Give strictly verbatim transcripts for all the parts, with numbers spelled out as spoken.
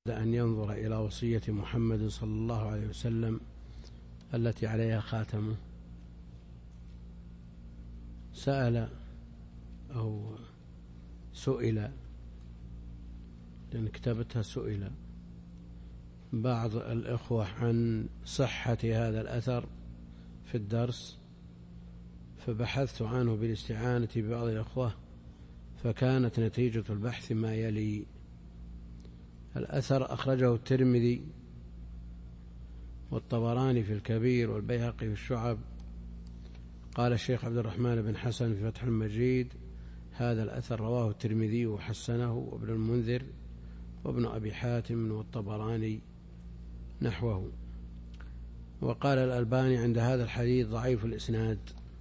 أن ينظر إلى وصية محمد صلى الله عليه وسلم التي عليها خاتمه. سأل أو سئل، لأن كتابتها سئل بعض الإخوة عن صحة هذا الأثر في الدرس، فبحثت عنه بالاستعانة ببعض الإخوة، فكانت نتيجة البحث ما يلي: الأثر أخرجه الترمذي والطبراني في الكبير والبيهقي في الشعب. قال الشيخ عبد الرحمن بن حسن في فتح المجيد: هذا الأثر رواه الترمذي وحسنه وابن المنذر وابن أبي حاتم والطبراني نحوه. وقال الألباني عند هذا الحديث ضعيف الإسناد.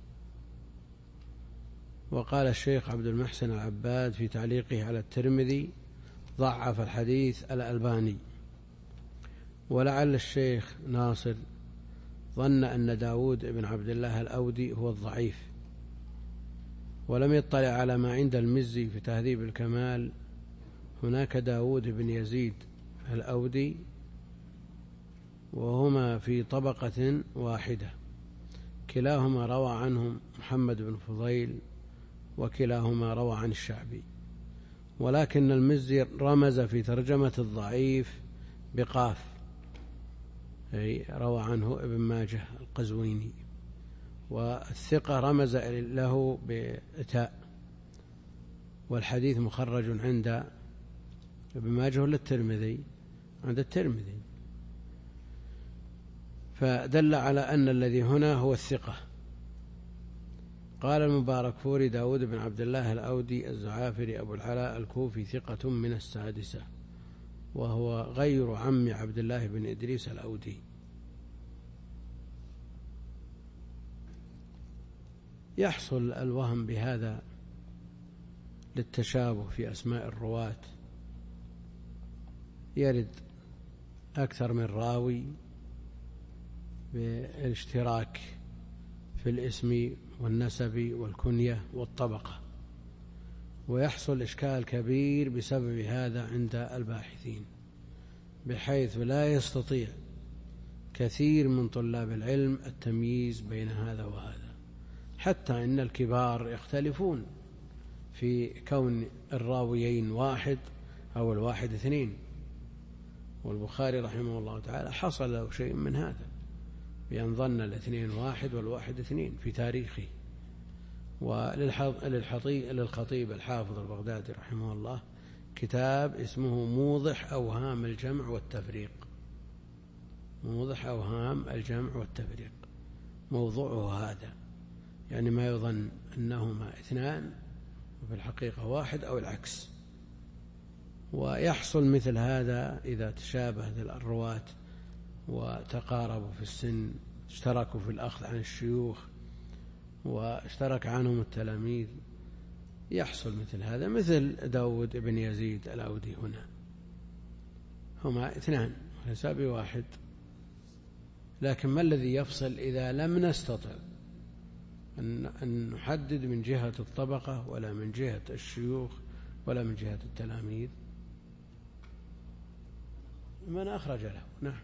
وقال الشيخ عبد المحسن العباد في تعليقه على الترمذي: ضعف الحديث الألباني. ولعل الشيخ ناصر ظن أن داود بن عبد الله الأودي هو الضعيف، ولم يطلع على ما عند المزي في تهذيب الكمال. هناك داود بن يزيد الأودي، وهما في طبقة واحدة، كلاهما روى عنهم محمد بن فضيل، وكلاهما روى عن الشعبي. ولكن المزي رمز في ترجمة الضعيف بقاف، أي روى عنه ابن ماجه القزويني، والثقة رمز له بتاء. والحديث مخرج عند ابن ماجه ولا الترمذي؟ عند الترمذي، فدل على أن الذي هنا هو الثقة. قال المباركفوري: داود بن عبد الله الأودي الزعافري أبو العلاء الكوفي ثقة من السادسة، وهو غير عم عبد الله بن إدريس الأودي. يحصل الوهم بهذا للتشابه في أسماء الرواة، يرد أكثر من راوي بالاشتراك في الاسم والنسب والكنية والطبقة، ويحصل إشكال كبير بسبب هذا عند الباحثين، بحيث لا يستطيع كثير من طلاب العلم التمييز بين هذا وهذا، حتى إن الكبار يختلفون في كون الراويين واحد أو الواحد اثنين. والبخاري رحمه الله تعالى حصل له شيء من هذا، بأن ظن الاثنين واحد والواحد اثنين في تاريخه. وللخطيب الحافظ البغدادي رحمه الله كتاب اسمه موضح أوهام الجمع والتفريق، موضح أوهام الجمع والتفريق، موضوعه هذا، يعني ما يظن أنهما اثنان وفي الحقيقة واحد أو العكس. ويحصل مثل هذا إذا تشابه الرواة وتقاربوا في السن، اشتركوا في الأخذ عن الشيوخ واشترك عنهم التلاميذ، يحصل مثل هذا، مثل داود بن يزيد الأودي هنا، هما اثنان حساب واحد. لكن ما الذي يفصل إذا لم نستطع أن نحدد من جهة الطبقة ولا من جهة الشيوخ ولا من جهة التلاميذ؟ من أخرج له؟ نعم،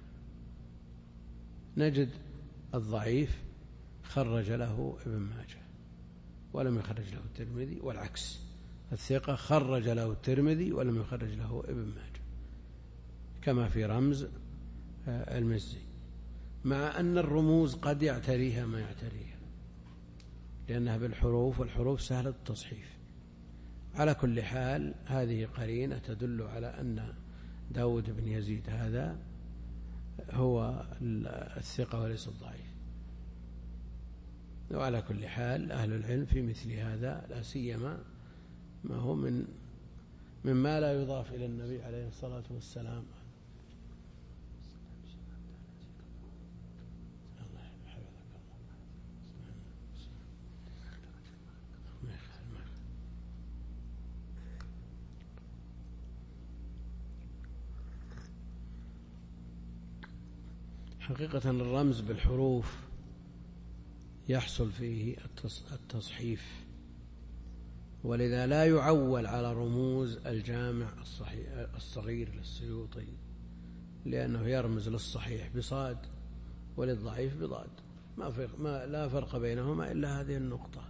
نجد الضعيف خرج له ابن ماجه ولم يخرج له الترمذي، والعكس، الثقة خرج له الترمذي ولم يخرج له ابن ماجه، كما في رمز المزي، مع أن الرموز قد يعتريها ما يعتريها لأنها بالحروف، والحروف سهلة التصحيف. على كل حال هذه قرينة تدل على أن داود بن يزيد هذا هو الثقة وليس الضعيف. وعلى كل حال أهل العلم في مثل هذا، لا سيما ما هو من مما لا يضاف إلى النبي عليه الصلاة والسلام، حقيقة الرمز بالحروف يحصل فيه التصحيف، ولذا لا يعول على رموز الجامع الصغير للسيوطي لأنه يرمز للصحيح بصاد وللضعيف بضاد، ما فرق ما لا فرق بينهما إلا هذه النقطة.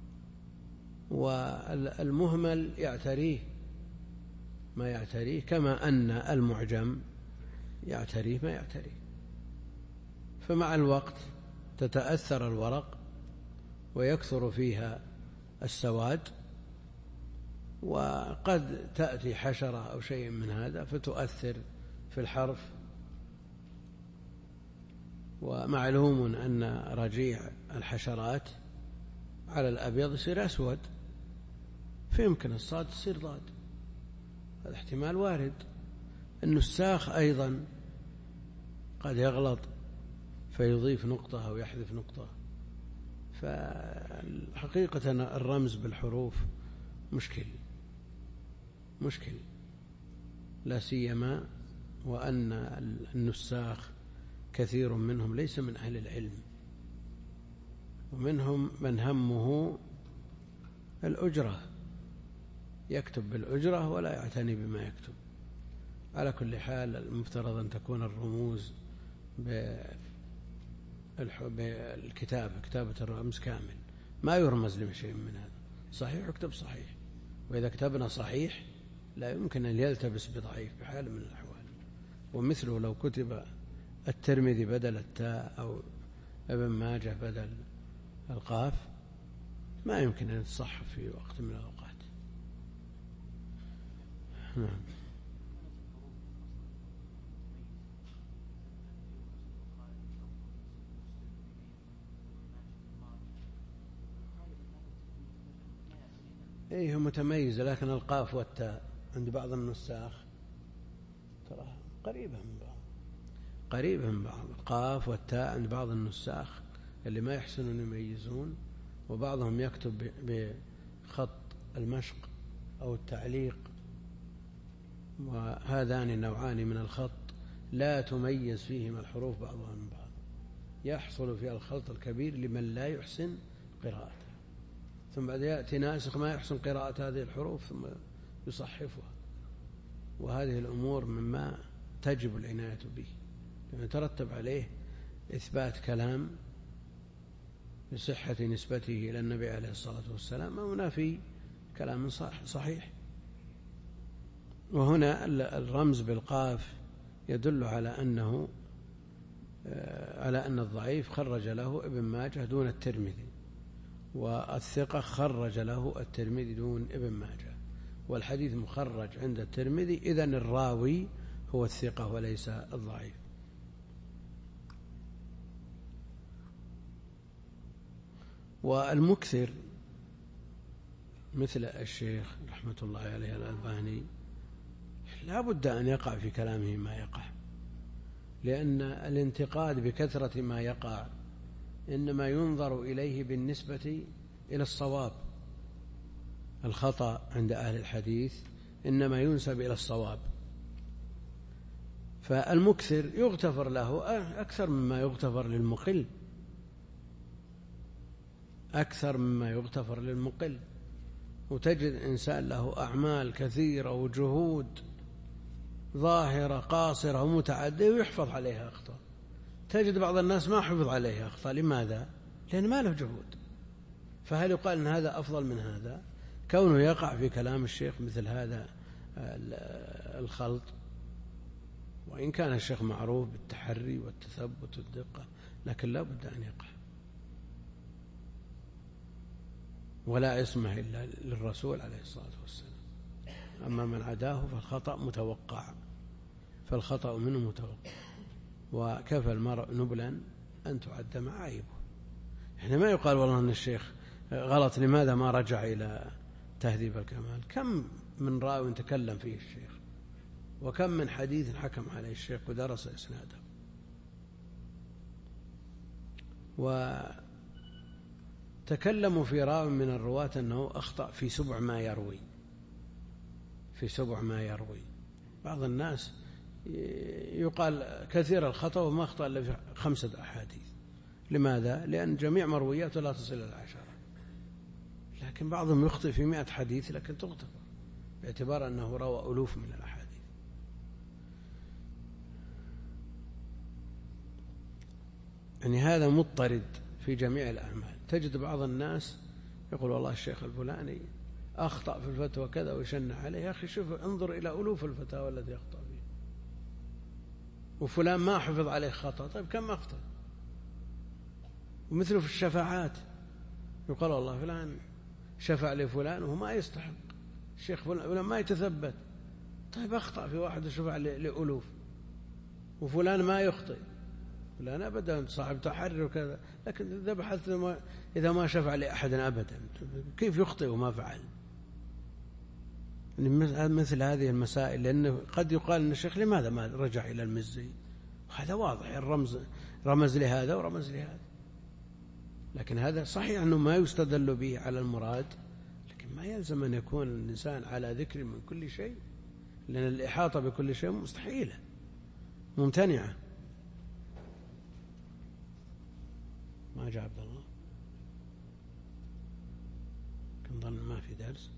والمهمل يعتريه ما يعتريه، كما أن المعجم يعتريه ما يعتريه. فمع الوقت تتأثر الورق ويكثر فيها السواد، وقد تأتي حشرة أو شيء من هذا فتؤثر في الحرف. ومعلوم أن رجيع الحشرات على الأبيض يصير أسود، فيمكن الصاد تصير ضاد، هذا احتمال وارد. النساخ أيضا قد يغلط فيضيف نقطة أو يحذف نقطة. فحقيقة الرمز بالحروف مشكل مشكل، لا سيما وأن النساخ كثير منهم ليس من أهل العلم، ومنهم من همه الأجرة، يكتب بالأجرة ولا يعتني بما يكتب. على كل حال المفترض أن تكون الرموز بالكتابة كتابة الرمز كامل، ما يرمز لشيء من هذا، صحيح يكتب صحيح، وإذا كتبنا صحيح لا يمكن أن يلتبس بضعيف بحال من الأحوال. ومثله لو كتب الترمذي بدل التاء أو ابن ماجه بدل القاف ما يمكن أن يتصحف في وقت من الأوقات. نعم. إيه متميز، لكن القاف والتاء عند بعض النساخ ترى قريبة من بعض قريبة من بعض القاف والتاء عند بعض النساخ اللي ما يحسنون يميزون، وبعضهم يكتب بخط المشق أو التعليق، وهذان النوعان من الخط لا تميز فيهما الحروف بعضها من بعض، يحصل فيها الخلط الكبير لمن لا يحسن قراءته، ثم بعد يأتي ناسخ ما يحسن قراءة هذه الحروف ثم يصحفها. وهذه الأمور مما تجب العناية به، لأن يترتب عليه إثبات كلام بصحة نسبته إلى النبي عليه الصلاة والسلام أو نفي كلام صحيح. وهنا الرمز بالقاف يدل على أنه على أن الضعيف خرج له ابن ماجه دون الترمذي، والثقة خرج له الترمذي دون ابن ماجه، والحديث مخرج عند الترمذي، إذن الراوي هو الثقة وليس الضعيف. والمكثر مثل الشيخ رحمة الله عليه الألباني لا بد أن يقع في كلامه ما يقع، لأن الانتقاد بكثرة ما يقع إنما ينظر إليه بالنسبة إلى الصواب، الخطأ عند أهل الحديث إنما ينسب إلى الصواب، فالمكثر يغتفر له أكثر مما يغتفر للمقل أكثر مما يغتفر للمقل. وتجد إنسان له أعمال كثيرة وجهود ظاهرة قاصرة ومتعدية ويحفظ عليها أخطاء، تجد بعض الناس ما حفظ عليها أخطاء. لماذا؟ لأن ما له جهود. فهل يقال أن هذا أفضل من هذا؟ كونه يقع في كلام الشيخ مثل هذا الخلط، وإن كان الشيخ معروف بالتحري والتثبت والدقة، لكن لا بد أن يقع، ولا عصمة إلا للرسول عليه الصلاة والسلام. أما من عداه فالخطأ متوقع فالخطأ منه متوقع وكفى المرء نبلا أن تعد معايبه. يعني ما يقال والله أن الشيخ غلط لماذا ما رجع إلى تهذيب الكمال؟ كم من راوي تكلم فيه الشيخ، وكم من حديث حكم عليه الشيخ ودرس إسناده. وتكلموا في راوي من الرواة أنه أخطأ في سبع ما يروي في سبع ما يروي بعض الناس يقال كثير الخطأ وما أخطأ إلا في خمسة أحاديث. لماذا؟ لأن جميع مروياته لا تصل إلى العشرة، لكن بعضهم يخطئ في مئة حديث لكن تغتفر باعتبار أنه روى ألوف من الأحاديث. يعني هذا مضطرد في جميع الأعمال. تجد بعض الناس يقول والله الشيخ الفلاني أخطأ في الفتوى كذا ويشنع عليه. يا أخي شوف، انظر إلى ألوف الفتاوى التي أخطأ فيها، وفلان ما حفظ عليه خطأ. طيب كم أخطأ؟ ومثله في الشفاعات، يقال والله فلان شفع لفلان وهو ما يستحق، الشيخ فلان ما يتثبت. طيب أخطأ في واحد شفع لألوف، وفلان ما يخطئ، فلان أبدا صاحب تحرر وكذا، لكن إذا بحثت إذا ما شفع لأحد أبدا كيف يخطئ وما فعل؟ مثل هذه المسائل، لأنه قد يقال أن الشيخ لماذا ما رجع إلى المزي، وهذا واضح، الرمز رمز لهذا ورمز لهذا. لكن هذا صحيح أنه ما يستدل به على المراد، لكن ما يلزم أن يكون الإنسان على ذكر من كل شيء، لأن الإحاطة بكل شيء مستحيلة ممتنعة. ما جاء عبد الله، كان ظن ما في درس.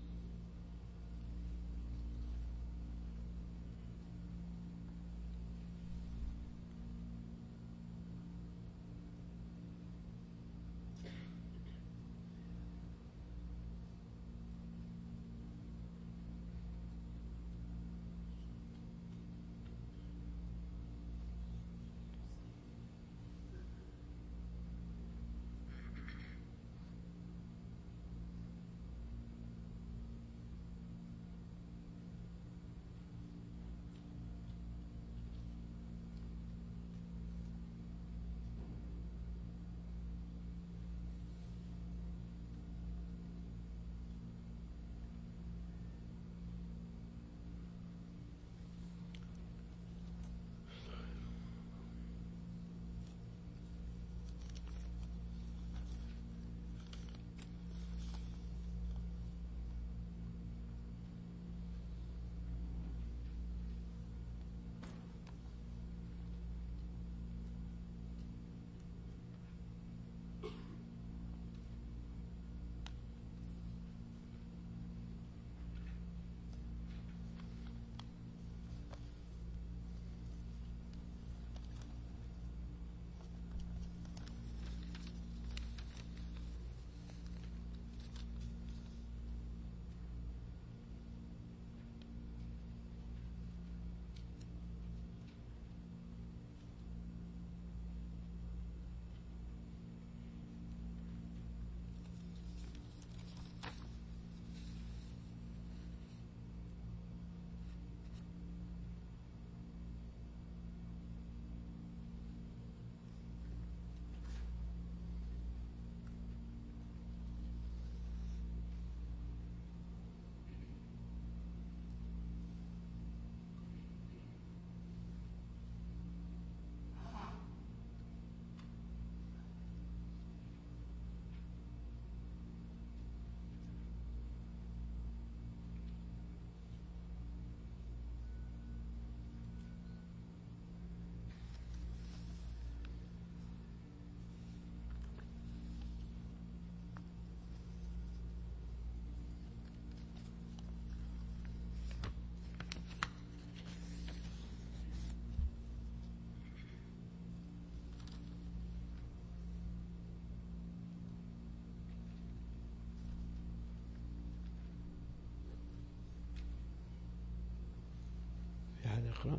هذا اقرأ.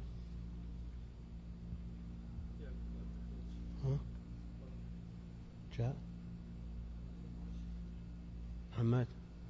ها جاء محمد.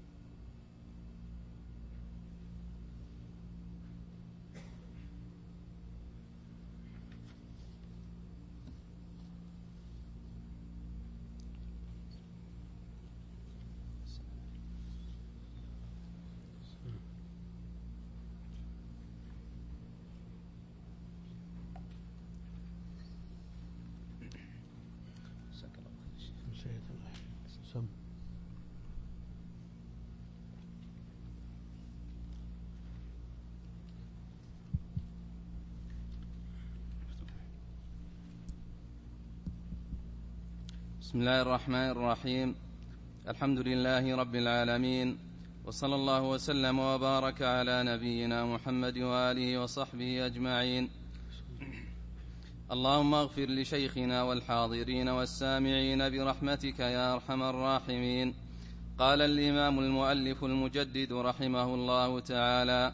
سم. بسم الله الرحمن الرحيم. الحمد لله رب العالمين، وصلى الله وسلم وبارك على نبينا محمد وآله وصحبه أجمعين. اللهم اغفر لشيخنا والحاضرين والسامعين برحمتك يا أرحم الراحمين. قال الإمام المؤلف المجدد رحمه الله تعالى: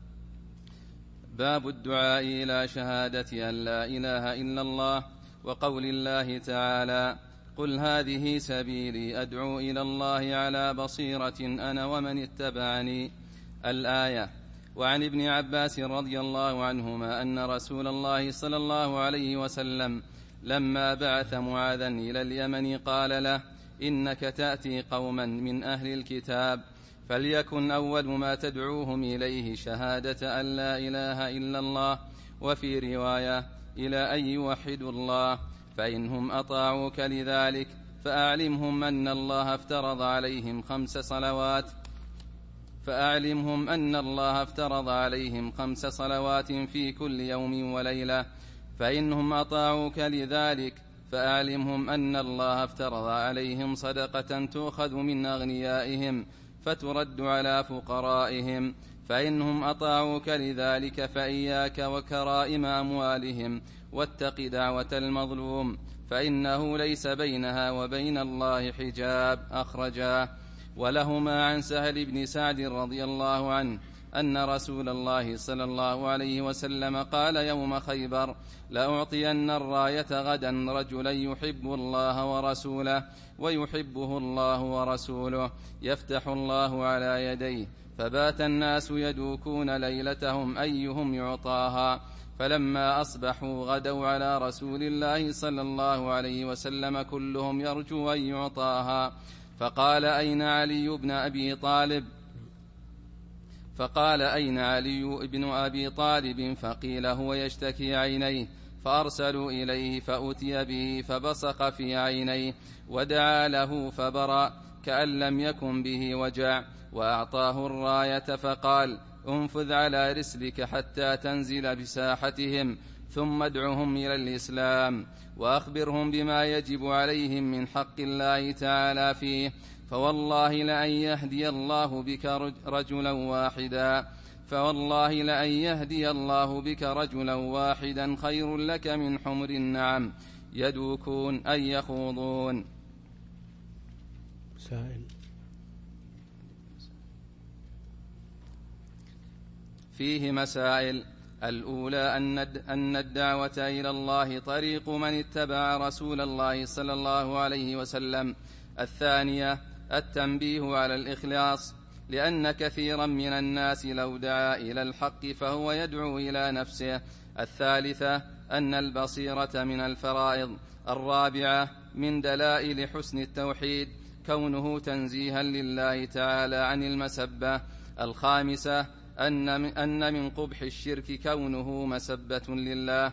باب الدعاء إلى شهادة أن لا إله إلا الله، وقول الله تعالى: قل هذه سبيلي أدعو إلى الله على بصيرة أنا ومن اتبعني. الآية. وعن ابن عباس رضي الله عنهما أن رسول الله صلى الله عليه وسلم لما بعث معاذا إلى اليمن قال له: إنك تأتي قوما من أهل الكتاب، فليكن أول ما تدعوهم إليه شهادة أن لا إله إلا الله، وفي رواية إلى أن يوحدوا الله، فإنهم أطاعوك لذلك فأعلمهم أن الله افترض عليهم خمس صلوات فأعلمهم أن الله افترض عليهم خمس صلوات في كل يوم وليلة، فإنهم أطاعوك لذلك فأعلمهم أن الله افترض عليهم صدقة تؤخذ من أغنيائهم فترد على فقرائهم، فإنهم أطاعوك لذلك فإياك وكرائم أموالهم، واتق دعوة المظلوم فإنه ليس بينها وبين الله حجاب. أخرجاه. ولهما عن سهل بن سعد رضي الله عنه أن رسول الله صلى الله عليه وسلم قال يوم خيبر: لأعطين الراية غدا رجلا يحب الله ورسوله ويحبه الله ورسوله، يفتح الله على يديه. فبات الناس يدوكون ليلتهم أيهم يعطاها، فلما أصبحوا غدوا على رسول الله صلى الله عليه وسلم كلهم يرجو أن يعطاها، فقال: أين علي بن أبي طالب؟ فقال أين علي بن أبي طالب؟ فقيل: هو يشتكي عينيه، فأرسلوا إليه فأتي به فبصق في عينيه ودعا له فبرأ كأن لم يكن به وجع، وأعطاه الراية فقال: انفذ على رسلك حتى تنزل بساحتهم، ثم ادعهم إلى الإسلام، وأخبرهم بما يجب عليهم من حق الله تعالى فيه، فوالله لأن يهدي الله بك رجلا واحدا فوالله لأن يهدي الله بك رجلا واحدا خير لك من حمر النعم، يدوكون أي يخوضون. سائل. فيه مسائل. الأولى أن الدعوة إلى الله طريق من اتبع رسول الله صلى الله عليه وسلم. الثانية التنبيه على الإخلاص، لأن كثيرا من الناس لو دعا إلى الحق فهو يدعو إلى نفسه. الثالثة أن البصيرة من الفرائض. الرابعة من دلائل حسن التوحيد كونه تنزيها لله تعالى عن المسبة. الخامسة أن من قبح الشرك كونه مسبة لله.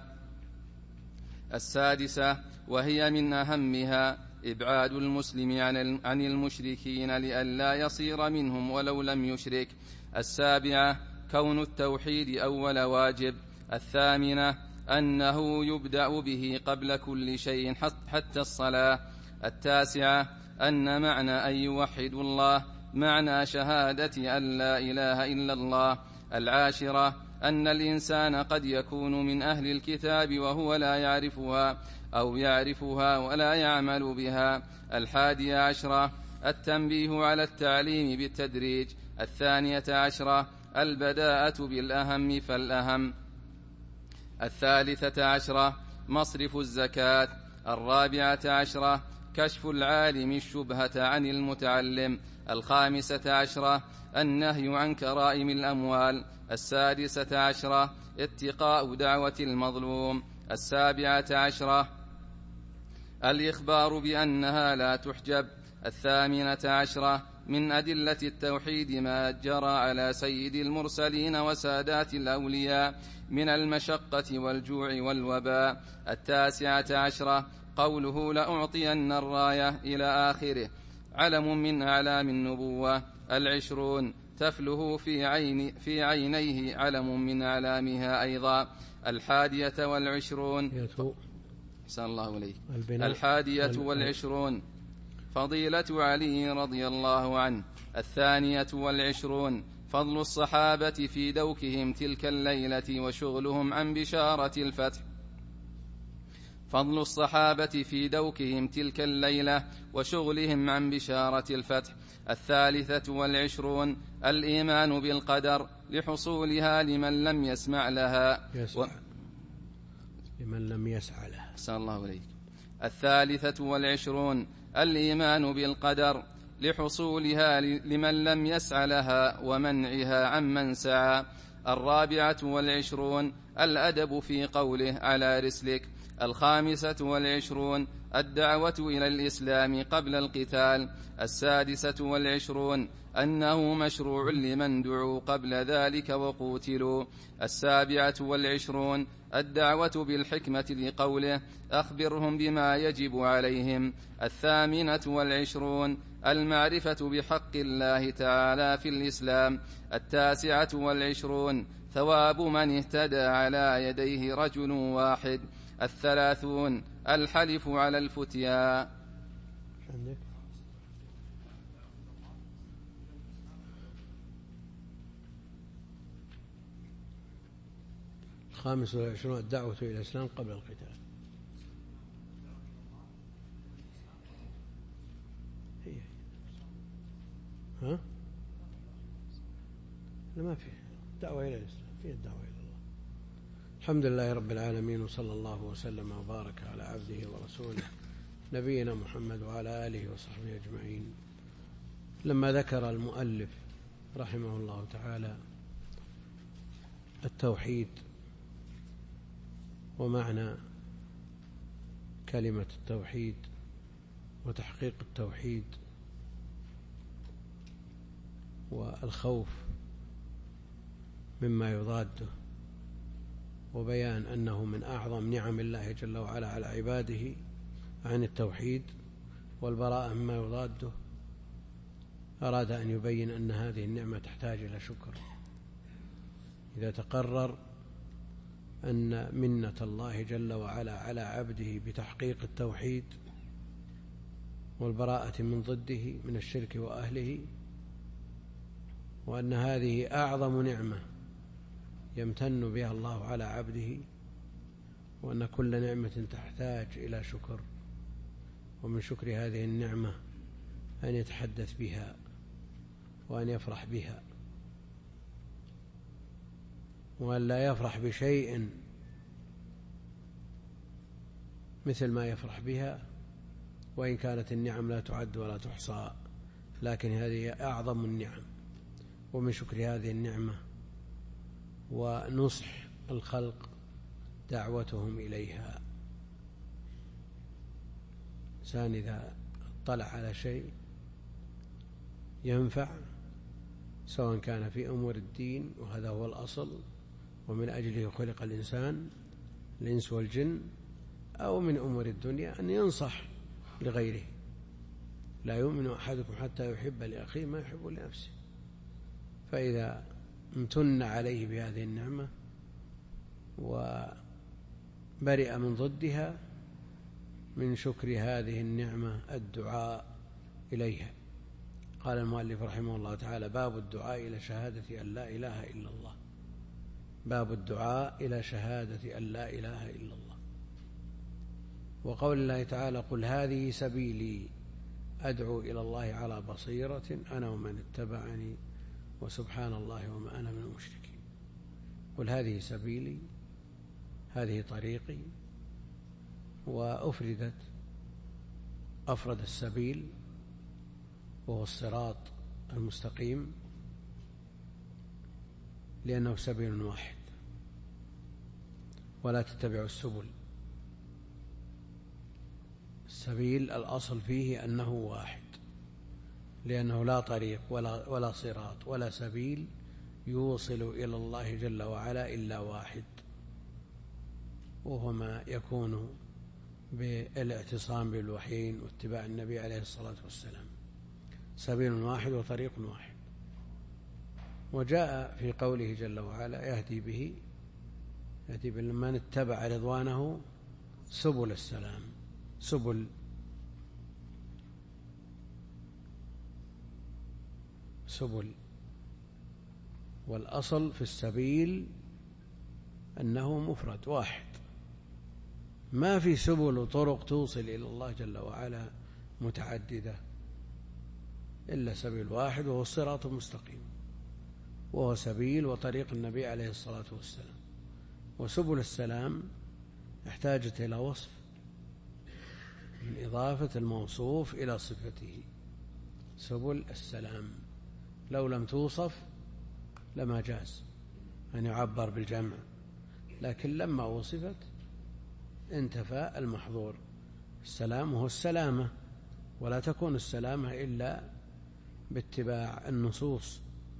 السادسة وهي من أهمها إبعاد المسلم عن المشركين لئلا يصير منهم ولو لم يشرك. السابعة كون التوحيد أول واجب. الثامنة أنه يبدأ به قبل كل شيء حتى الصلاة. التاسعة أن معنى أن يوحد الله معنى شهادة أن لا إله إلا الله. العاشرة أن الإنسان قد يكون من أهل الكتاب وهو لا يعرفها أو يعرفها ولا يعمل بها. الحادية عشرة التنبيه على التعليم بالتدريج. الثانية عشرة البداءة بالأهم فالأهم. الثالثة عشرة مصرف الزكاة. الرابعة عشرة كشف العالم الشبهة عن المتعلم. الخامسة عشرة النهي عن كرائم الأموال. السادسة عشرة اتقاء دعوة المظلوم. السابعة عشرة الإخبار بأنها لا تحجب. الثامنة عشرة من أدلة التوحيد ما جرى على سيد المرسلين وسادات الأولياء من المشقة والجوع والوباء. التاسعة عشرة قوله لأعطين الراية إلى آخره علم من أعلام النبوة. العشرون تفله في, عين في عينيه علم من أعلامها أيضا. الحادية والعشرون صلى الله عليه الحادية والعشرون فضيلة علي رضي الله عنه. الثانية والعشرون فضل الصحابة في دوكهم تلك الليلة وشغلهم عن بشارة الفتح. فضل الصحابة في دوكهم تلك الليلة وشغلهم عن بشارة الفتح. الثالثة والعشرون الإيمان بالقدر لحصولها لمن لم يسمع لها يسمع. و... لمن لم يسعى لها. أحسن الله إليك. الثالثة والعشرون الإيمان بالقدر لحصولها لمن لم يسع لها ومنعها عمن سعى. الرابعة والعشرون الأدب في قوله على رسلك. الخامسة والعشرون الدعوة إلى الإسلام قبل القتال. السادسة والعشرون أنه مشروع لمن دعوا قبل ذلك وقوتلوا. السابعة والعشرون الدعوة بالحكمة لقوله أخبرهم بما يجب عليهم. الثامنة والعشرون المعرفة بحق الله تعالى في الإسلام. التاسعة والعشرون ثواب من اهتدى على يديه رجل واحد. الثلاثون الحلف على الفتيا. الخامس والعشرون الدعوة إلى الإسلام قبل القتال. هي ها؟ لا ما في دعوة إلى الإسلام، في الدعوة إلى الله. الحمد لله رب العالمين، وصلى الله وسلم وبارك على عبده ورسوله نبينا محمد وعلى آله وصحبه أجمعين. لما ذكر المؤلف رحمه الله تعالى التوحيد ومعنى كلمة التوحيد وتحقيق التوحيد والخوف مما يضاده، وبيان أنه من أعظم نعم الله جل وعلا على عباده عن التوحيد والبراءة مما يضاده، أراد أن يبين أن هذه النعمة تحتاج إلى شكر. إذا تقرر أن منة الله جل وعلا على عبده بتحقيق التوحيد والبراءة من ضده من الشرك وأهله، وأن هذه أعظم نعمة يمتن بها الله على عبده، وأن كل نعمة تحتاج إلى شكر، ومن شكر هذه النعمة أن يتحدث بها وأن يفرح بها، وأن لا يفرح بشيء مثل ما يفرح بها، وإن كانت النعم لا تعد ولا تحصى، لكن هذه أعظم النعم. ومن شكر هذه النعمة ونصح الخلق دعوتهم إليها. إنسان إذا اطلع على شيء ينفع، سواء كان في أمور الدين، وهذا هو الأصل ومن أجله خلق الإنسان الإنس والجن، أو من أمور الدنيا، أن ينصح لغيره. لا يؤمن أحدكم حتى يحب لأخيه ما يحب لنفسه. فإذا امتن عليه بهذه النعمة وبرئ من ضدها، من شكر هذه النعمة الدعاء إليها. قال المؤلف رحمه الله تعالى: باب الدعاء إلى شهادة أن لا إله إلا الله. باب الدعاء إلى شهادة أن لا إله إلا الله. وقول الله تعالى: قل هذه سبيلي أدعو إلى الله على بصيرة أنا ومن اتبعني وسبحان الله وما أنا من المشركين. قل هذه سبيلي، هذه طريقي، وأفردت أفرد السبيل وهو الصراط المستقيم، لأنه سبيل واحد، ولا تتبعوا السبل. السبيل الأصل فيه أنه واحد، لأنه لا طريق ولا, ولا صراط ولا سبيل يوصل إلى الله جل وعلا إلا واحد، وهو ما يكون بالاعتصام بالوحيين واتباع النبي عليه الصلاة والسلام. سبيل واحد وطريق واحد. وجاء في قوله جل وعلا: يهدي به يهدي من اتبع رضوانه سبل السلام. سبل سبل والأصل في السبيل أنه مفرد واحد، ما في سبل وطرق توصل إلى الله جل وعلا متعددة إلا سبيل واحد، وهو الصراط المستقيم، وهو سبيل وطريق النبي عليه الصلاة والسلام. وسبل السلام احتاجت إلى وصف من إضافة الموصوف إلى صفته. سبل السلام لو لم توصف لما جاز أن يعبر بالجمع، لكن لما وصفت انتفى المحظور. السلام هو السلامة، ولا تكون السلامة إلا باتباع النصوص.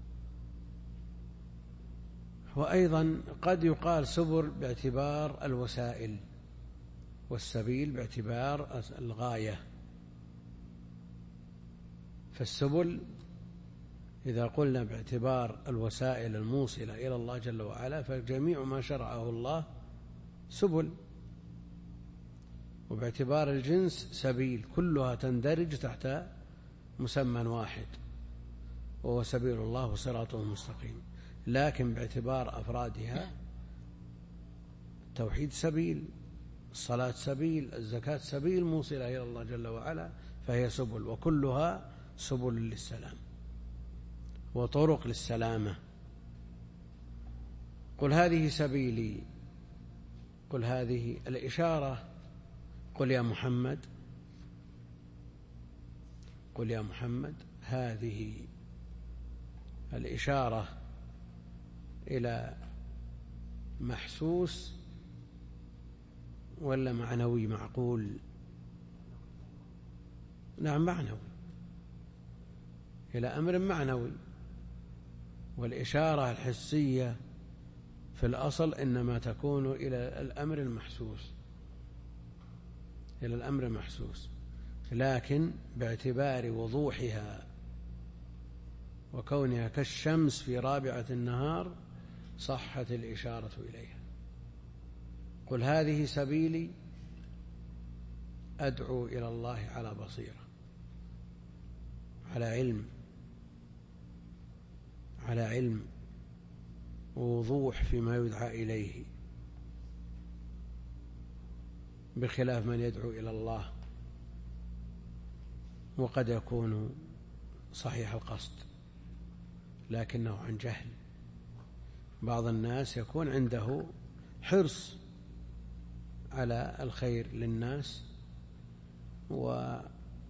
وأيضا قد يقال سبل باعتبار الوسائل، والسبيل باعتبار الغاية. فالسبل إذا قلنا باعتبار الوسائل الموصلة إلى الله جل وعلا فجميع ما شرعه الله سبل، وباعتبار الجنس سبيل، كلها تندرج تحت مسمى واحد وهو سبيل الله وصراطه المستقيم. لكن باعتبار أفرادها التوحيد سبيل، الصلاة سبيل، الزكاة سبيل موصلة إلى الله جل وعلا، فهي سبل، وكلها سبل للسلام وطرق للسلامة. قل هذه سبيلي، قل هذه الإشارة، قل يا محمد، قل يا محمد، هذه الإشارة إلى محسوس ولا معنوي معقول؟ نعم معنوي، إلى أمر معنوي. والإشارة الحسية في الأصل إنما تكون إلى الأمر المحسوس، إلى الأمر المحسوس، لكن باعتبار وضوحها وكونها كالشمس في رابعة النهار صحت الإشارة إليها. قل هذه سبيلي أدعو إلى الله على بصيرة، على علم، على علم ووضوح فيما يدعى إليه، بخلاف من يدعو إلى الله وقد يكون صحيح القصد لكنه عن جهل. بعض الناس يكون عنده حرص على الخير للناس وحرص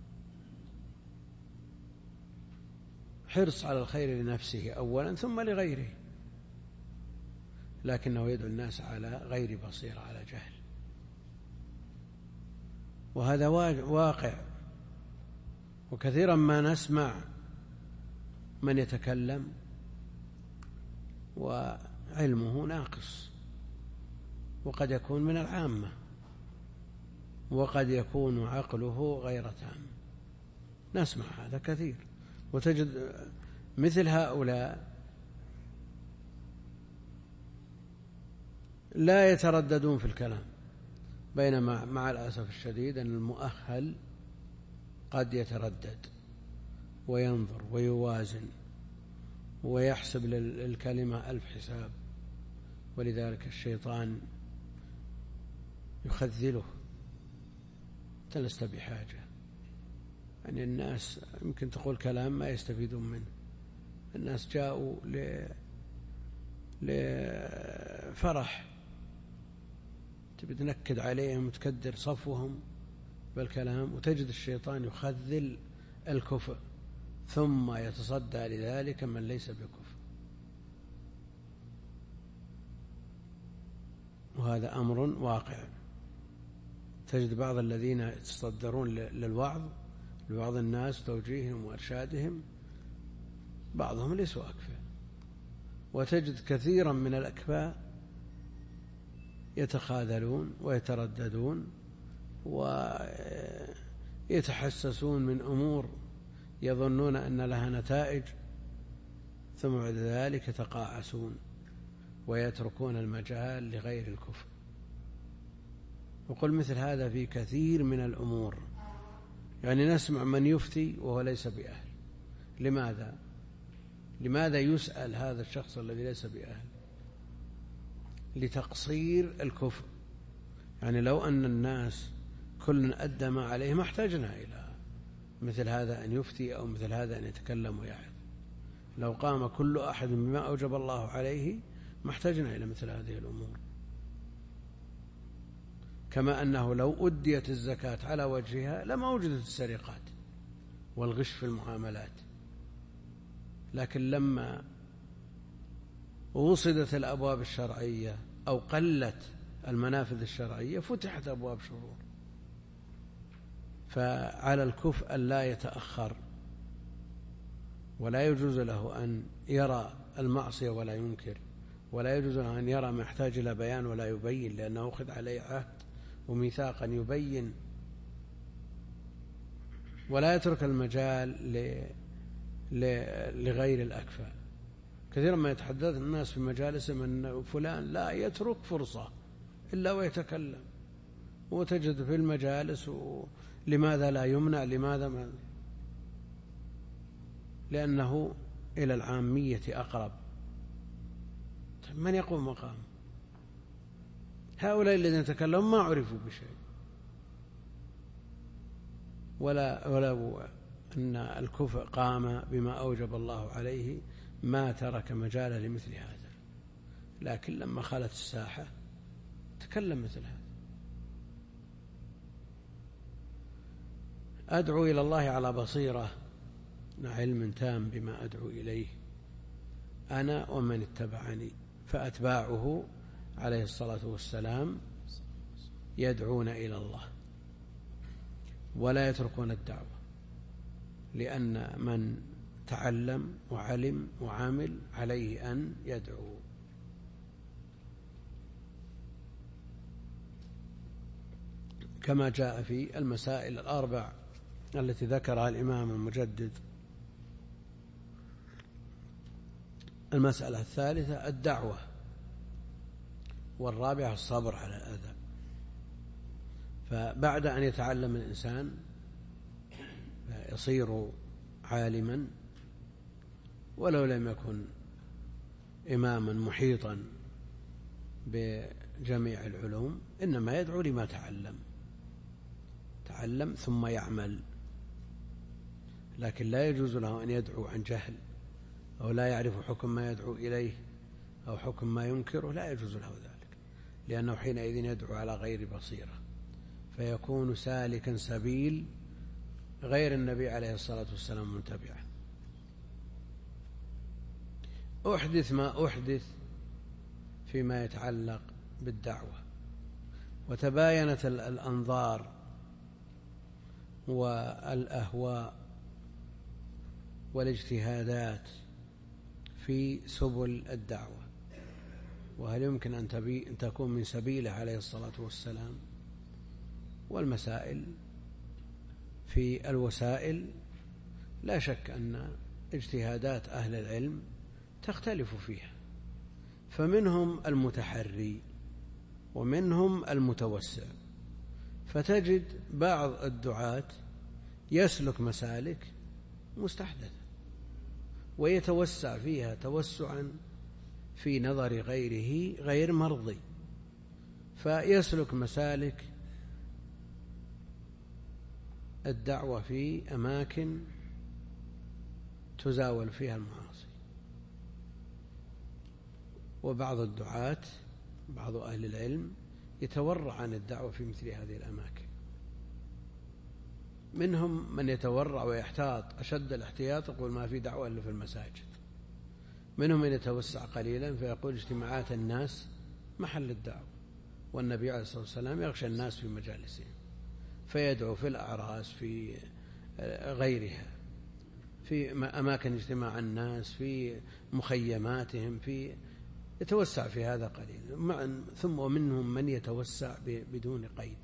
على الخير لنفسه أولا ثم لغيره، لكنه يدعو الناس على غير بصيرة، على جهل. وهذا واقع، وكثيرا ما نسمع من يتكلم وعلمه ناقص، وقد يكون من العامة، وقد يكون عقله غير تام. نسمع هذا كثير، وتجد مثل هؤلاء لا يترددون في الكلام، بينما مع الأسف الشديد أن المؤهل قد يتردد وينظر ويوازن ويحسب للكلمة ألف حساب، ولذلك الشيطان يخذله. لست بحاجة، يعني الناس يمكن تقول كلام ما يستفيدون منه. الناس جاءوا لفرح، تبي تنكد عليهم وتكدر صفوهم بالكلام، وتجد الشيطان يخذل الكفء ثم يتصدى لذلك من ليس بكفء. وهذا أمر واقع. تجد بعض الذين يتصدرون للوعظ لبعض الناس، توجيههم وإرشادهم، بعضهم ليسوا أكفاء، وتجد كثيرا من الأكفاء يتخاذلون ويترددون ويتحسسون من أمور يظنون أن لها نتائج، ثم بعد ذلك يتقاعسون ويتركون المجال لغير الكفر. وقل مثل هذا في كثير من الأمور، يعني نسمع من يفتي وهو ليس بأهل. لماذا؟ لماذا يسأل هذا الشخص الذي ليس بأهل؟ لتقصير الكفر، يعني لو أن الناس كل أدى ما عليه ما احتاجنا إلى مثل هذا أن يفتي أو مثل هذا أن يتكلم ويعظ. لو قام كل أحد بما أوجب الله عليه ما احتاجنا إلى مثل هذه الأمور. كما أنه لو أديت الزكاة على وجهها لما وجدت السرقات والغش في المعاملات، لكن لما وصدت الأبواب الشرعية أو قلت المنافذ الشرعية فتحت أبواب شرور. فعلى الكفء أن لا يتأخر، ولا يجوز له أن يرى المعصية ولا ينكر، ولا يجوز له أن يرى ما يحتاج إلى بيان ولا يبين، لأنه أخذ عليه عهد وميثاقا يبين، ولا يترك المجال لغير الأكفاء. كثيرا ما يتحدث الناس في مجالسهم أن فلان لا يترك فرصة إلا ويتكلم، وتجد في المجالس لماذا لا يمنع، لماذا ما، لأنه إلى العامية أقرب. من يقوم مقام هؤلاء الذين يتكلمون ما عرفوا بشيء، ولا ولو أن الكفء قام بما أوجب الله عليه ما ترك مجالا لمثل هذا، لكن لما خلت الساحة تكلم مثل هذا. أدعو إلى الله على بصيرة، علم تام بما أدعو إليه أنا ومن اتبعني. فأتباعه عليه الصلاة والسلام يدعون إلى الله ولا يتركون الدعوة، لأن من تعلم وعلم وعامل عليه أن يدعو. كما جاء في المسائل الأربع التي ذكرها الإمام المجدد. المسألة الثالثة الدعوة، والرابعة الصبر على الأذى. فبعد أن يتعلم الإنسان يصير عالما ولو لم يكن إماما محيطا بجميع العلوم، إنما يدعو لما تعلم تعلم ثم يعمل. لكن لا يجوز له أن يدعو عن جهل أو لا يعرف حكم ما يدعو إليه أو حكم ما ينكره، لا يجوز له ذلك، لأنه حينئذ يدعو على غير بصيرة، فيكون سالكا سبيل غير النبي عليه الصلاة والسلام متبعا. أحدث ما أحدث فيما يتعلق بالدعوة، وتباينت الأنظار والأهواء والاجتهادات في سبل الدعوة، وهل يمكن أن, تبي أن تكون من سبيله عليه الصلاة والسلام. والمسائل في الوسائل لا شك أن اجتهادات أهل العلم تختلف فيها، فمنهم المتحري ومنهم المتوسع. فتجد بعض الدعاة يسلك مسالك مستحدثة ويتوسع فيها توسعا في نظر غيره غير مرضي، فيسلك مسالك الدعوة في أماكن تزاول فيها المعاصي. وبعض الدعاة بعض أهل العلم يتورع عن الدعوة في مثل هذه الأماكن، منهم من يتورع ويحتاط أشد الاحتياط، يقول ما في دعوة إلا في المساجد. منهم من يتوسع قليلا فيقول اجتماعات الناس محل الدعوة، والنبي عليه الصلاة والسلام يغشى الناس في مجالسهم، فيدعو في الأعراس في غيرها، في أماكن اجتماع الناس، في مخيماتهم، في يتوسع في هذا قليلا. ثم ومنهم من يتوسع بدون قيد،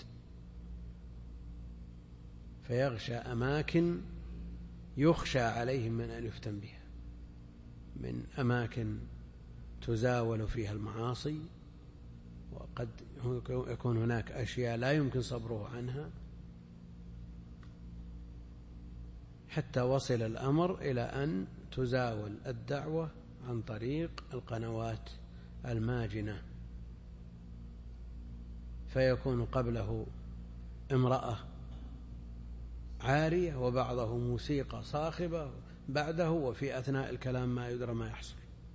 فيغشى أماكن يخشى عليهم من أن يفتن بها، من أماكن تزاول فيها المعاصي، وقد يكون هناك أشياء لا يمكن صبره عنها، حتى وصل الأمر إلى أن تزاول الدعوة عن طريق القنوات الماجنة فيكون قبله امرأة عارية وبعضه موسيقى صاخبة بعده، وفي أثناء الكلام ما يدرى ما يحصل.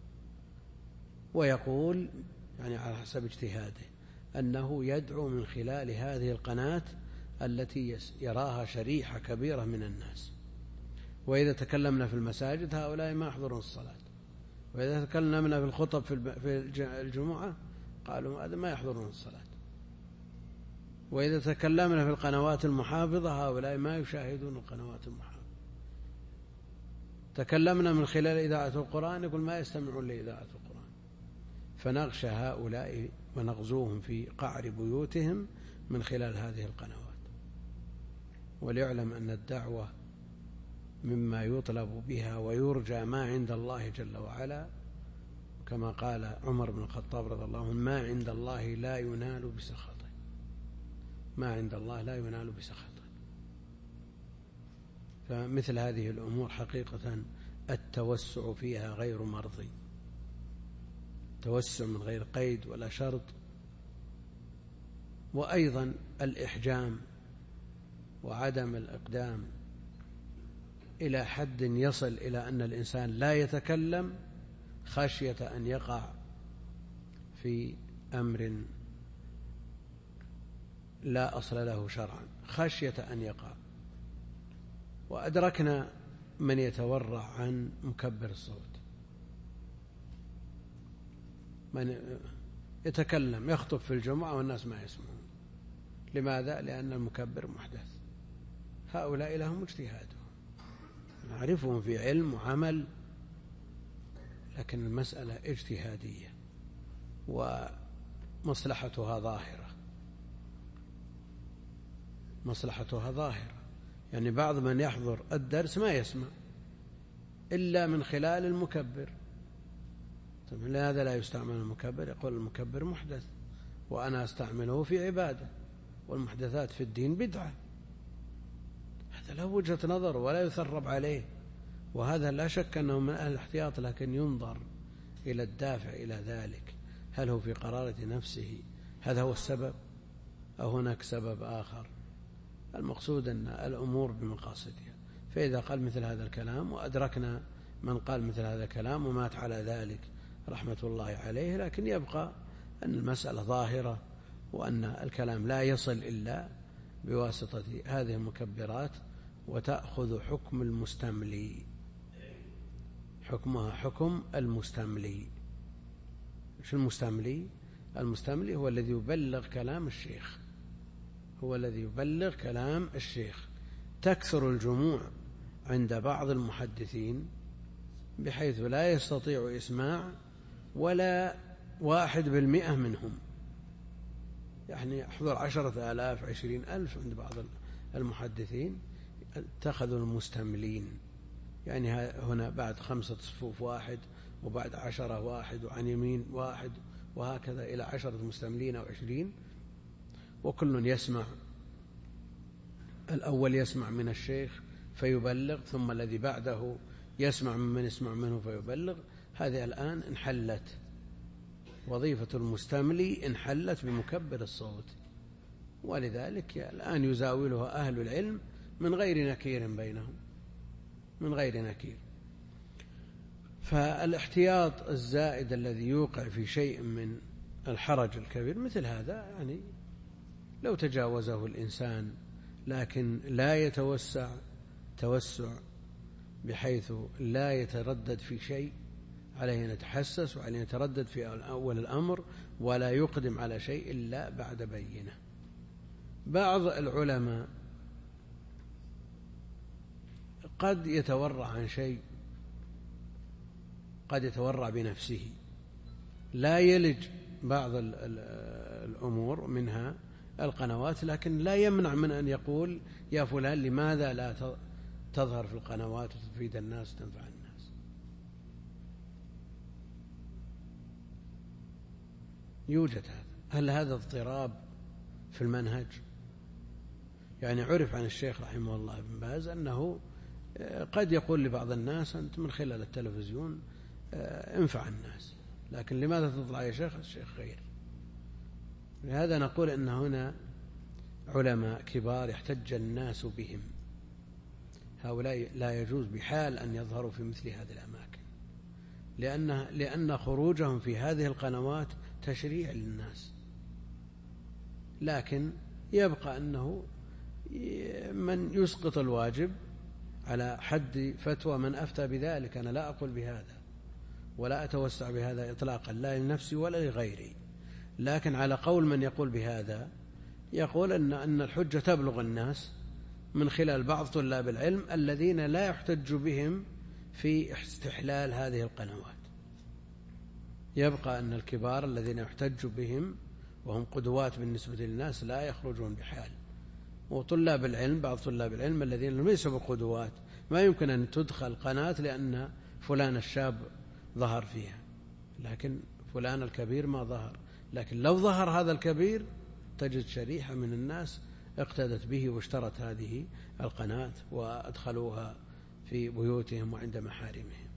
ويقول يعني على حسب اجتهاده أنه يدعو من خلال هذه القناة التي يراها شريحة كبيرة من الناس. وإذا تكلمنا في المساجد هؤلاء ما يحضرون الصلاة، وإذا تكلمنا في الخطب في الجمعة قالوا هذا ما يحضرون الصلاة، وإذا تكلمنا في القنوات المحافظة هؤلاء ما يشاهدون القنوات المحافظة. تكلمنا من خلال إذاعة القرآن يقول ما يستمعون لإذاعة القرآن. فنغشى هؤلاء ونغزوهم في قعر بيوتهم من خلال هذه القنوات. وليعلم أن الدعوة مما يطلب بها ويرجى ما عند الله جل وعلا، كما قال عمر بن الخطاب رضي الله عنه: ما عند الله لا ينال بسخطه، ما عند الله لا ينال بسخطه. فمثل هذه الأمور حقيقة التوسع فيها غير مرضي، توسع من غير قيد ولا شرط. وأيضا الإحجام وعدم الإقدام إلى حد يصل إلى أن الإنسان لا يتكلم خشية أن يقع في أمر لا أصل له شرعا، خشية أن يقع. وأدركنا من يتورع عن مكبر الصوت، من يتكلم يخطب في الجمعة والناس ما يسمعون. لماذا؟ لأن المكبر محدث. هؤلاء لهم اجتهادهم، نعرفهم في علم وعمل، لكن المسألة اجتهادية ومصلحتها ظاهرة، مصلحتها ظاهرة. يعني بعض من يحضر الدرس ما يسمع إلا من خلال المكبر. طيب لماذا لا يستعمل المكبر؟ يقول المكبر محدث وأنا أستعمله في عبادة، والمحدثات في الدين بدعة. هذا له وجهة نظر ولا يثرب عليه، وهذا لا شك أنه من أهل الاحتياط، لكن ينظر إلى الدافع إلى ذلك. هل هو في قرارة نفسه هذا هو السبب أو هناك سبب آخر؟ المقصود أن الأمور بمقاصدها. فإذا قال مثل هذا الكلام، وأدركنا من قال مثل هذا الكلام ومات على ذلك رحمة الله عليه، لكن يبقى أن المسألة ظاهرة، وأن الكلام لا يصل إلا بواسطة هذه المكبرات، وتأخذ حكم المستملي، حكمها حكم المستملي. شو المستملي؟ المستملي هو الذي يبلغ كلام الشيخ، هو الذي يبلغ كلام الشيخ. تكثر الجموع عند بعض المحدثين بحيث لا يستطيع إسماع ولا واحد بالمئة منهم، يعني حضر عشرة آلاف عشرين ألف عند بعض المحدثين. اتخذوا المستملين، يعني هنا بعد خمسة صفوف واحد، وبعد عشرة واحد، وعن يمين واحد، وهكذا إلى عشرة مستملين أو عشرين، وكل يسمع. الأول يسمع من الشيخ فيبلغ، ثم الذي بعده يسمع ممن يسمع منه فيبلغ. هذه الآن انحلت وظيفة المستملي، انحلت بمكبر الصوت، ولذلك الآن يزاولها أهل العلم من غير نكير بينهم، من غير نكير. فالاحتياط الزائد الذي يوقع في شيء من الحرج الكبير مثل هذا، يعني لو تجاوزه الإنسان لكن لا يتوسع توسع بحيث لا يتردد في شيء، عليه أن يتحسس وعليه أن يتردد في أول الأمر، ولا يقدم على شيء إلا بعد بينه. بعض العلماء قد يتورع عن شيء، قد يتورع بنفسه، لا يلج بعض الأمور منها القنوات، لكن لا يمنع من أن يقول يا فلان لماذا لا تظهر في القنوات وتفيد الناس وتنفع الناس. يوجد هذا. هل هذا اضطراب في المنهج؟ يعني عرف عن الشيخ رحمه الله بن باز أنه قد يقول لبعض الناس أنت من خلال التلفزيون انفع الناس، لكن لماذا تطلع يا شيخ؟ الشيخ غير، لهذا نقول أن هنا علماء كبار يحتج الناس بهم، هؤلاء لا يجوز بحال أن يظهروا في مثل هذه الأماكن، لأن, لأن خروجهم في هذه القنوات تشريع للناس. لكن يبقى أنه من يسقط الواجب على حد فتوى من أفتى بذلك. أنا لا أقول بهذا ولا أتوسع بهذا إطلاقا، لا لنفسي ولا لغيري، لكن على قول من يقول بهذا، يقول أن أن الحجة تبلغ الناس من خلال بعض طلاب العلم الذين لا يحتج بهم في استحلال هذه القنوات. يبقى أن الكبار الذين يحتج بهم وهم قدوات بالنسبة للناس لا يخرجون بحال، وطلاب العلم بعض طلاب العلم الذين ليسوا بقدوات ما يمكن أن تدخل قناة لأن فلان الشاب ظهر فيها، لكن فلان الكبير ما ظهر. لكن لو ظهر هذا الكبير تجد شريحة من الناس اقتدت به واشترت هذه القناة وأدخلوها في بيوتهم وعند محارمهم.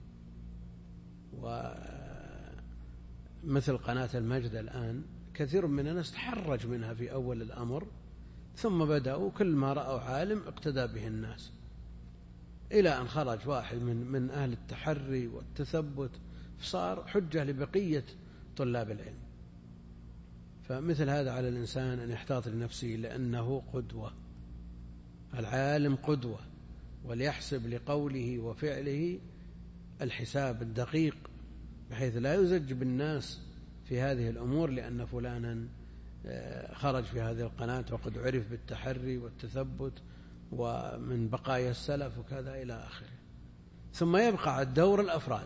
ومثل قناة المجد الآن كثير من الناس تحرج منها في أول الأمر، ثم بدأوا كل ما رأوا عالم اقتدى به الناس، إلى أن خرج واحد من, من أهل التحري والتثبت فصار حجة لبقية طلاب العلم. فمثل هذا على الإنسان أن يحتاط لنفسه، لأنه قدوة، العالم قدوة، وليحسب لقوله وفعله الحساب الدقيق بحيث لا يزج بالناس في هذه الأمور لأن فلانا خرج في هذه القناة وقد عرف بالتحري والتثبت ومن بقايا السلف وكذا إلى آخره. ثم يبقى الدور الأفراد،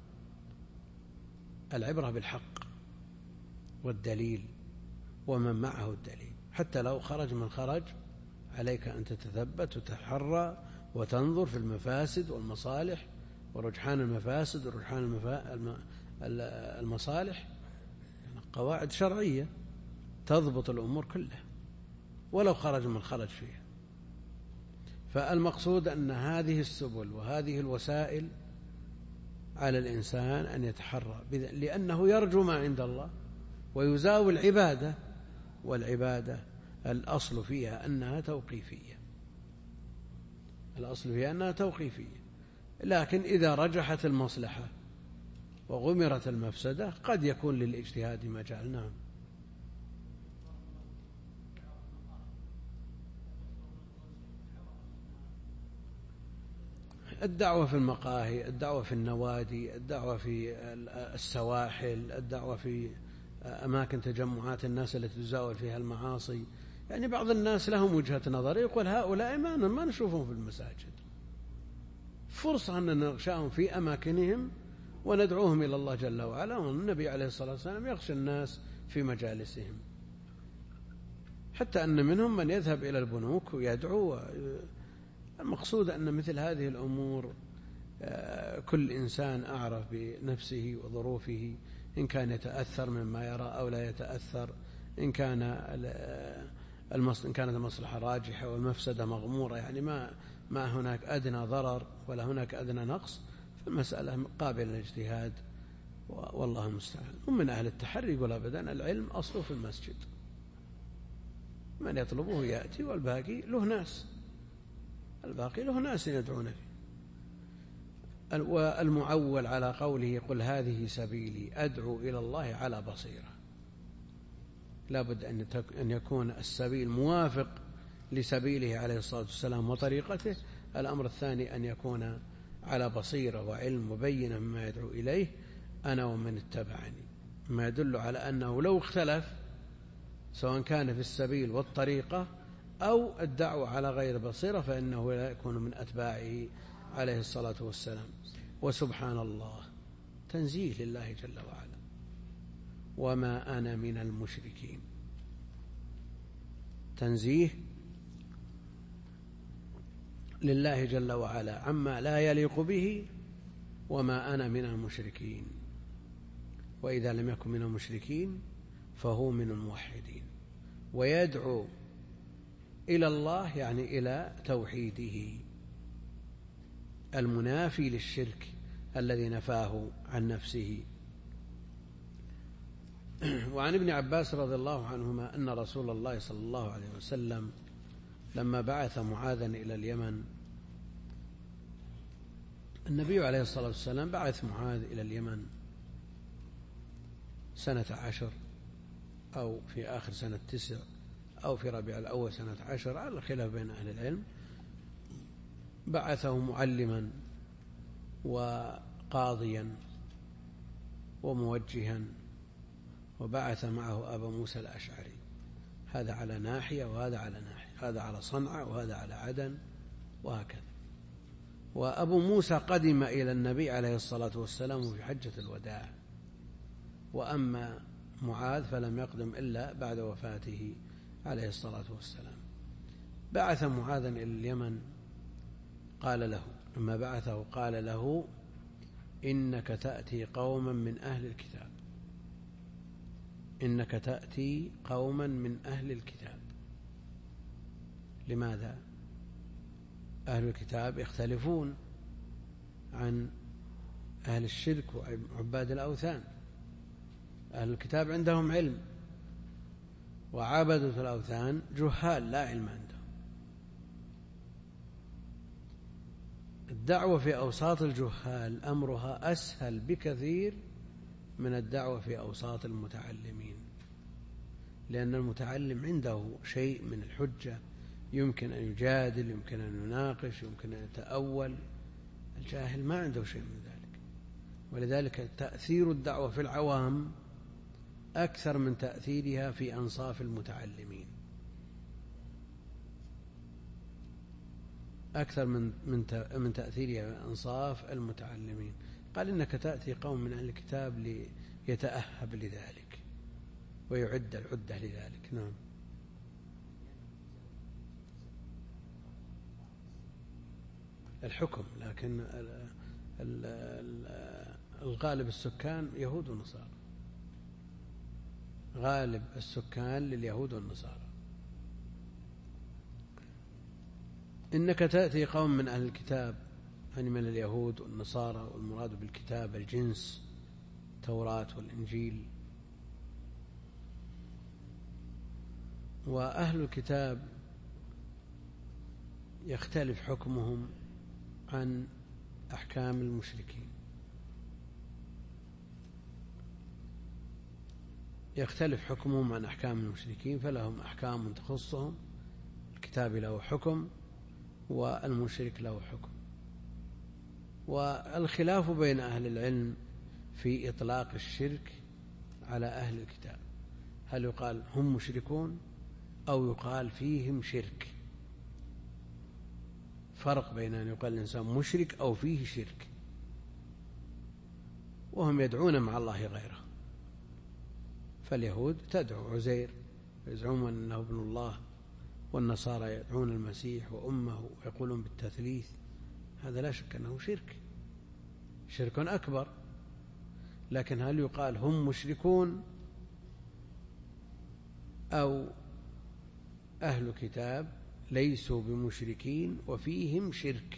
العبرة بالحق والدليل ومن معه الدليل، حتى لو خرج من خرج عليك أن تتثبت وتحرى وتنظر في المفاسد والمصالح ورجحان المفاسد ورجحان المفا... المصالح، قواعد شرعية تضبط الأمور كلها ولو خرج من خرج فيها. فالمقصود أن هذه السبل وهذه الوسائل على الإنسان أن يتحرى لأنه يرجو ما عند الله ويزاول العبادة، والعبادة الأصل فيها أنها توقيفية، الأصل فيها أنها توقيفية، لكن إذا رجحت المصلحة وغمرت المفسدة قد يكون للاجتهاد مجال. نعم. الدعوة في المقاهي، الدعوة في النوادي، الدعوة في السواحل، الدعوة في أماكن تجمعات الناس التي تزاول فيها المعاصي. يعني بعض الناس لهم وجهة نظر يقول هؤلاء ما ما نشوفهم في المساجد، فرصة أن نغشاهم في أماكنهم وندعوهم إلى الله جل وعلا، والنبي عليه الصلاة والسلام يغشى الناس في مجالسهم، حتى أن منهم من يذهب إلى البنوك ويدعو. المقصود أن مثل هذه الأمور كل إنسان أعرف بنفسه وظروفه، إن كان يتأثر مما يرى أو لا يتأثر، إن كان إن كانت المصلحة راجحة والمفسدة مغمورة، يعني ما ما هناك أدنى ضرر ولا هناك أدنى نقص، فالمسألة قابلة للاجتهاد والله المستعان. ومن أهل التحري يقول أبدا العلم أصله في المسجد، من يطلبه يأتي والباقي له ناس، الباقي له ناس يدعون فيه. والمعول على قوله قل هذه سبيلي أدعو إلى الله على بصيرة، لابد أن يكون السبيل موافق لسبيله عليه الصلاة والسلام وطريقته. الأمر الثاني أن يكون على بصيرة وعلم مبينة مما يدعو إليه أنا ومن اتبعني، ما يدل على أنه لو اختلف سواء كان في السبيل والطريقة أو الدعوة على غير بصيرة فإنه لا يكون من أتباعه عليه الصلاة والسلام. وسبحان الله، تنزيه لله جل وعلا، وما أنا من المشركين، تنزيه لله جل وعلا عما لا يليق به، وما أنا من المشركين. وإذا لم يكن من المشركين فهو من الموحدين، ويدعو إلى الله يعني إلى توحيده المنافي للشرك الذي نفاه عن نفسه. وعن ابن عباس رضي الله عنهما أن رسول الله صلى الله عليه وسلم لما بعث معاذا إلى اليمن، النبي عليه الصلاة والسلام بعث معاذ إلى اليمن سنة عشر أو في آخر سنة تسع أو في ربيع الأول سنة عشر، على الخلاف بين أهل العلم. بعثه معلما وقاضيا وموجها، وبعث معه أبا موسى الأشعري، هذا على ناحية وهذا على ناحية، هذا على صنعاء وهذا على عدن وهكذا. وأبو موسى قدم إلى النبي عليه الصلاة والسلام في حجة الوداع، وأما معاذ فلم يقدم إلا بعد وفاته عليه الصلاة والسلام. بعث معاذا إلى اليمن، قال له لما بعثه قال له: إنك تأتي قوما من أهل الكتاب، إنك تأتي قوما من أهل الكتاب. لماذا؟ أهل الكتاب يختلفون عن أهل الشرك وعباد الأوثان. أهل الكتاب عندهم علم، وعبدة الأوثان جهال لا علم عندهم. الدعوة في أوساط الجهال أمرها أسهل بكثير من الدعوة في أوساط المتعلمين، لأن المتعلم عنده شيء من الحجة، يمكن أن يجادل، يمكن أن يناقش، يمكن أن يتأول. الجاهل ما عنده شيء من ذلك، ولذلك تأثير الدعوة في العوام أكثر من تأثيرها في أنصاف المتعلمين، أكثر من من تأثيرها في أنصاف المتعلمين. قال: إنك تأتي قوم من أهل الكتاب ليتأهب لذلك ويعد العدة لذلك. نعم. الحكم، لكن الغالب السكان يهود ونصارى، غالب السكان لليهود والنصارى. إنك تأتي قوم من أهل الكتاب، يعني من اليهود والنصارى، والمراد بالكتاب الجنس، التوراة والإنجيل. وأهل الكتاب يختلف حكمهم عن أحكام المشركين، يختلف حكمهم عن أحكام المشركين، فلهم أحكام تخصهم، الكتاب له حكم والمشرك له حكم. والخلاف بين أهل العلم في إطلاق الشرك على أهل الكتاب، هل يقال هم مشركون أو يقال فيهم شرك؟ فرق بين أن يقال الإنسان مشرك أو فيه شرك، وهم يدعون مع الله غيره. فاليهود تدعو عزير ويزعمون أنه ابن الله، والنصارى يدعون المسيح وأمه ويقولون بالتثليث، هذا لا شك أنه شرك، شرك أكبر. لكن هل يقال هم مشركون أو أهل كتاب ليسوا بمشركين وفيهم شرك؟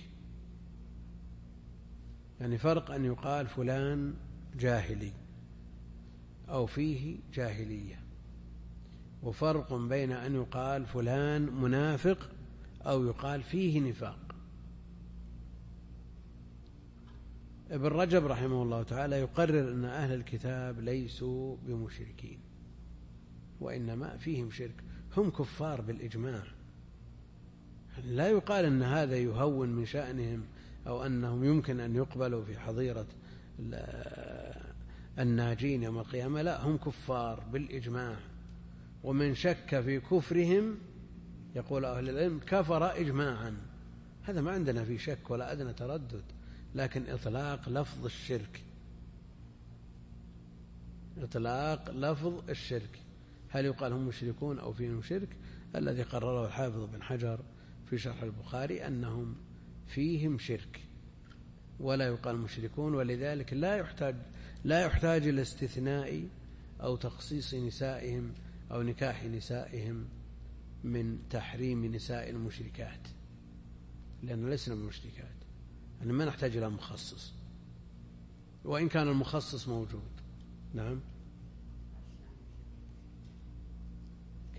يعني فرق أن يقال فلان جاهلي أو فيه جاهلية، وفرق بين أن يقال فلان منافق أو يقال فيه نفاق. ابن رجب رحمه الله تعالى يقرر أن أهل الكتاب ليسوا بمشركين، وإنما فيهم شرك، هم كفار بالإجماع. لا يقال أن هذا يهون من شأنهم أو أنهم يمكن أن يقبلوا في حظيرة الناجين يوم القيامة، لا، هم كفار بالإجماع. ومن شك في كفرهم يقول أهل العلم كفر إجماعا، هذا ما عندنا في شك ولا أدنى تردد. لكن إطلاق لفظ الشرك، إطلاق لفظ الشرك، هل يقال هم مشركون أو فيهم شرك؟ الذي قرره الحافظ بن حجر في شرح البخاري أنهم فيهم شرك ولا يقال مشركون. ولذلك لا يحتاج لا يحتاج إلى استثناء أو تخصيص نسائهم أو نكاح نسائهم من تحريم نساء المشركات، لأنه لسنا بمشركات، أنا ما نحتاج إلى مخصص، وإن كان المخصص موجود. نعم.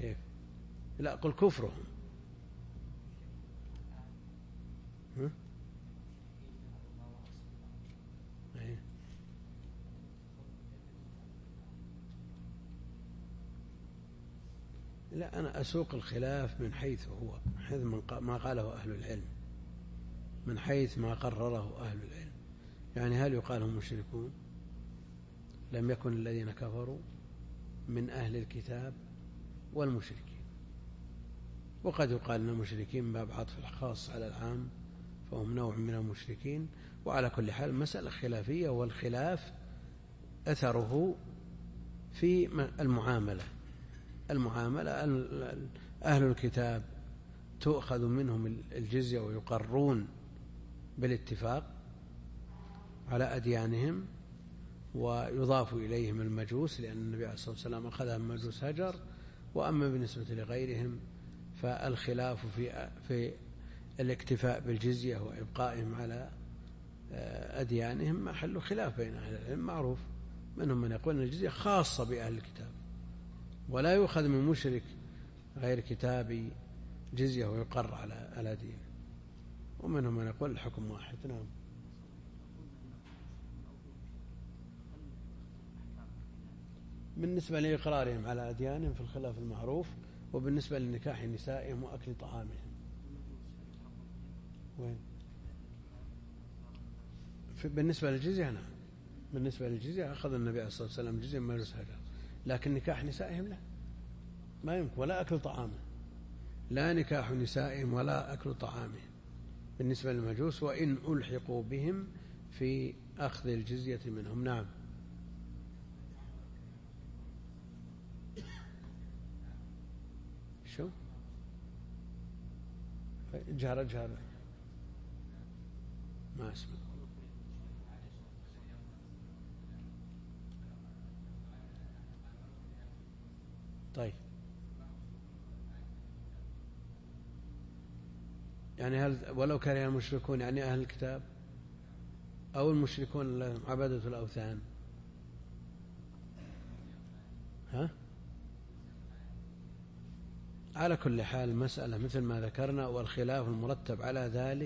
كيف؟ لا قل كفرهم. ها؟ أيه. لا أنا أسوق الخلاف من حيث هو، حيث ما قاله أهل العلم، من حيث ما قرره أهل العلم. يعني هل يقال هم مشركون؟ لم يكن الذين كفروا من أهل الكتاب والمشركين. وقد يقال أن المشركين باب عطف الخاص على العام، فهم نوع من المشركين. وعلى كل حال مسألة خلافية، والخلاف أثره في المعاملة. المعاملة أهل الكتاب تؤخذ منهم الجزية ويقرون بالاتفاق على أديانهم، ويضاف إليهم المجوس، لأن النبي عليه الصلاة والسلام أخذها من مجوس هجر. وأما بالنسبة لغيرهم فالخلاف في في الاكتفاء بالجزية وإبقائهم على أديانهم محل خلاف بين أهل العلم معروف. منهم من يقول أن الجزية خاصة بأهل الكتاب، ولا يؤخذ من مشرك غير كتابي جزية ويقر على على دين. ومنهم من يقول الحكم واحد. نعم. بالنسبة لإقرارهم على أديانهم في الخلاف المعروف، وبالنسبة لنكاح نسائهم وأكل طعامهم. وين؟ بالنسبة للجزية نعم، بالنسبة للجزية أخذ النبي عليه الصلاة والسلام جزية من مجلس هجر، لكن نكاح نسائهم لا، ما يمكن، ولا أكل طعامهم، لا نكاح نسائهم ولا أكل طعامهم بالنسبة للمجوس، وإن ألحقوا بهم في أخذ الجزية منهم. نعم. شو؟ جهر جهر ما أسمع. طيب يعني هل ولو كره المشركون يعني أهل الكتاب أو المشركون لهم عبادة الأوثان؟ ها؟ على كل حال مسألة مثل ما ذكرنا، والخلاف المرتب على ذلك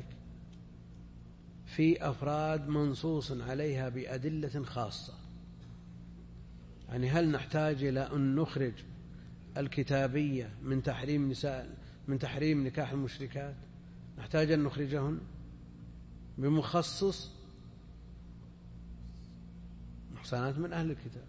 في أفراد منصوص عليها بأدلة خاصة. يعني هل نحتاج إلى أن نخرج الكتابية من تحريم نساء من تحريم نكاح المشركات؟ نحتاج أن نخرجهن بمخصص محصنات من أهل الكتاب،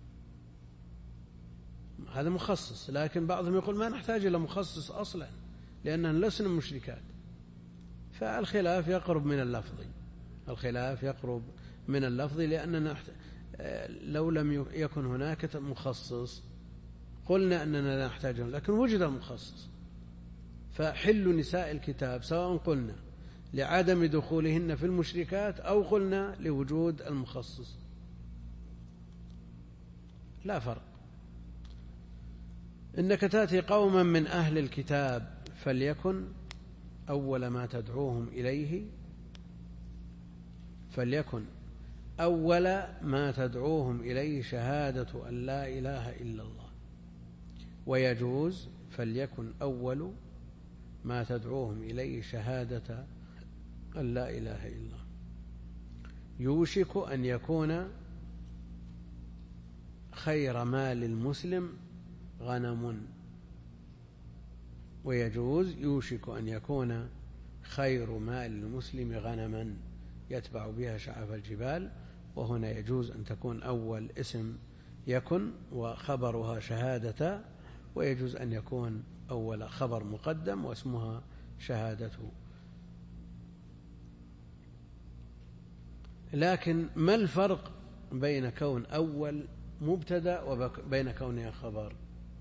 هذا مخصص. لكن بعضهم يقول ما نحتاج إلى مخصص أصلا لأننا لسنا مشركات. فالخلاف يقرب من اللفظ، الخلاف يقرب من اللفظ لأننا لو لم يكن هناك مخصص قلنا أننا لا نحتاجه، لكن وجد المخصص. فحل نساء الكتاب سواء قلنا لعدم دخولهن في المشركات أو قلنا لوجود المخصص، لا فرق. إنك تأتي قوما من أهل الكتاب فليكن أول ما تدعوهم إليه فليكن أول ما تدعوهم إليه شهادة أن لا إله إلا الله. ويجوز فليكن أول ما تدعوهم إليه شهادة أن لا إله إلا الله. يوشك أن يكون خير مال المسلم غنم. ويجوز يوشك أن يكون خير مال المسلم غنما يتبع بها شعف الجبال. وهنا يجوز أن تكون أول اسم يكن وخبرها شهادة، ويجوز أن يكون أول خبر مقدم واسمها شهادته. لكن ما الفرق بين كون أول مبتدأ وبين كونها خبر؟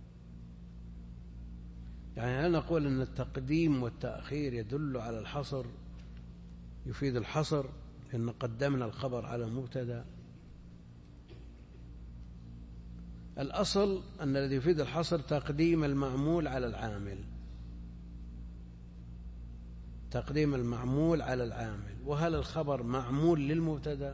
يعني هل نقول أن التقديم والتأخير يدل على الحصر، يفيد الحصر لأن قدمنا الخبر على المبتدأ؟ الأصل أن الذي يفيد الحصر تقديم المعمول على العامل، تقديم المعمول على العامل. وهل الخبر معمول للمبتدأ؟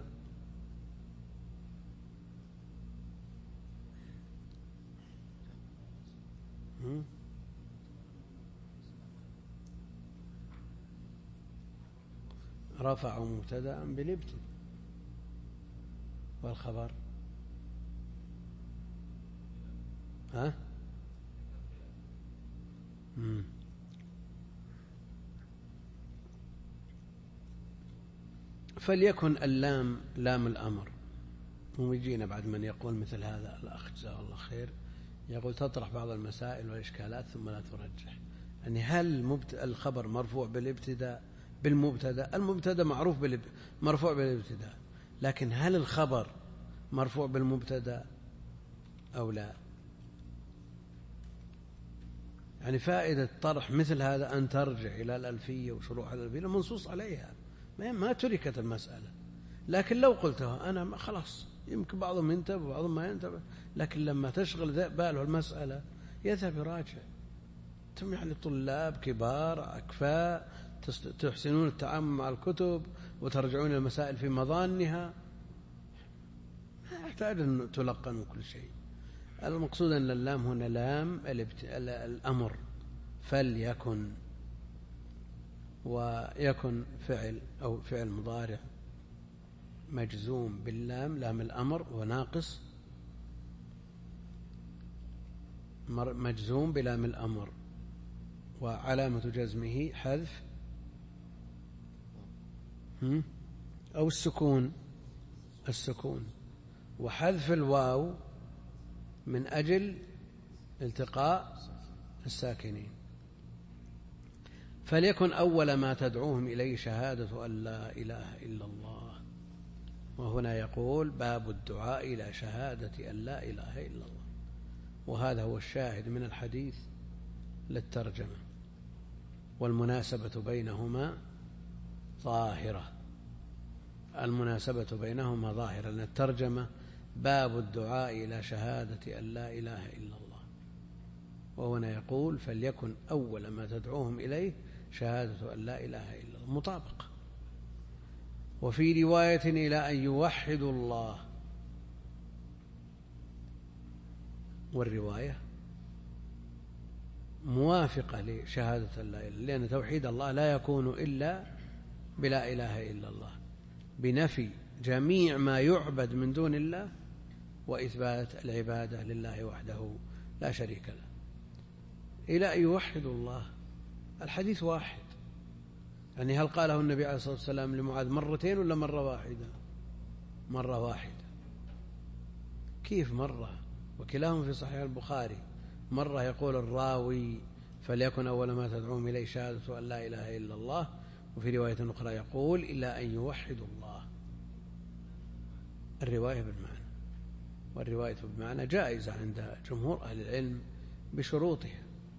رفعوا مبتدأ بالابتداء والخبر ها مم. فليكن اللام لام الأمر. ويجينا بعد من يقول مثل هذا الأخ جزاه الله خير، يقول تطرح بعض المسائل والإشكالات ثم لا ترجح. يعني هل الخبر مرفوع بالابتداء بالمبتدا؟ المبتدا معروف بالب... مرفوع بالابتداء، لكن هل الخبر مرفوع بالمبتدا أو لا؟ يعني فائدة طرح مثل هذا أن ترجع إلى الألفية وشروح الألفية المنصوص عليها، ما تركت المسألة. لكن لو قلتها أنا خلاص يمكن بعضهم ينتبه وبعضهم ما ينتبه، لكن لما تشغل باله المسألة يذهب يراجع. أنتم يعني طلاب كبار أكفاء تحسنون التعامل مع الكتب وترجعون المسائل في مظانها، ما يحتاج أن تلقنوا كل شيء. المقصود أن اللام هنا لام الأمر، فليكن، ويكن فعل أو فعل مضارع مجزوم باللام لام الأمر وناقص مجزوم بلام الأمر، وعلامة جزمه حذف أو السكون السكون وحذف الواو من أجل التقاء الساكنين. فليكن أول ما تدعوهم إليه شهادة أن لا إله إلا الله. وهنا يقول باب الدعاء إلى شهادة أن لا إله إلا الله، وهذا هو الشاهد من الحديث للترجمة، والمناسبة بينهما ظاهرة المناسبة بينهما ظاهرة لأن الترجمة باب الدعاء إلى شهادة أن لا إله إلا الله، وهنا يقول فليكن أول ما تدعوهم إليه شهادة أن لا إله إلا الله، مطابقة. وفي رواية إلى أن يوحدوا الله، والرواية موافقة لشهادة أن لا إله، لأن توحيد الله لا يكون إلا بلا إله إلا الله، بنفي جميع ما يعبد من دون الله وإثبات العبادة لله وحده لا شريك له. إلى أن يوحدوا الله، الحديث واحد. يعني هل قاله النبي عليه الصلاة والسلام لمعاذ مرتين ولا مرة واحدة؟ مرة واحدة. كيف مرة؟ وكلاهم في صحيح البخاري. مرة يقول الراوي فليكن أول ما تدعوهم إليه شهادة أن لا إله إلا الله، وفي رواية أخرى يقول إلا أن يوحدوا الله. الرواية بالمعنى، والرواية بالمعنى جائزة عند جمهور أهل العلم بشروطها،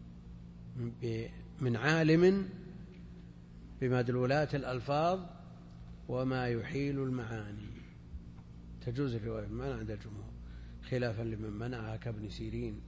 من عالم بمدلولات الألفاظ وما يحيل المعاني، تجوز الرواية بالمعنى عند الجمهور، خلافا لمن منعها كابن سيرين.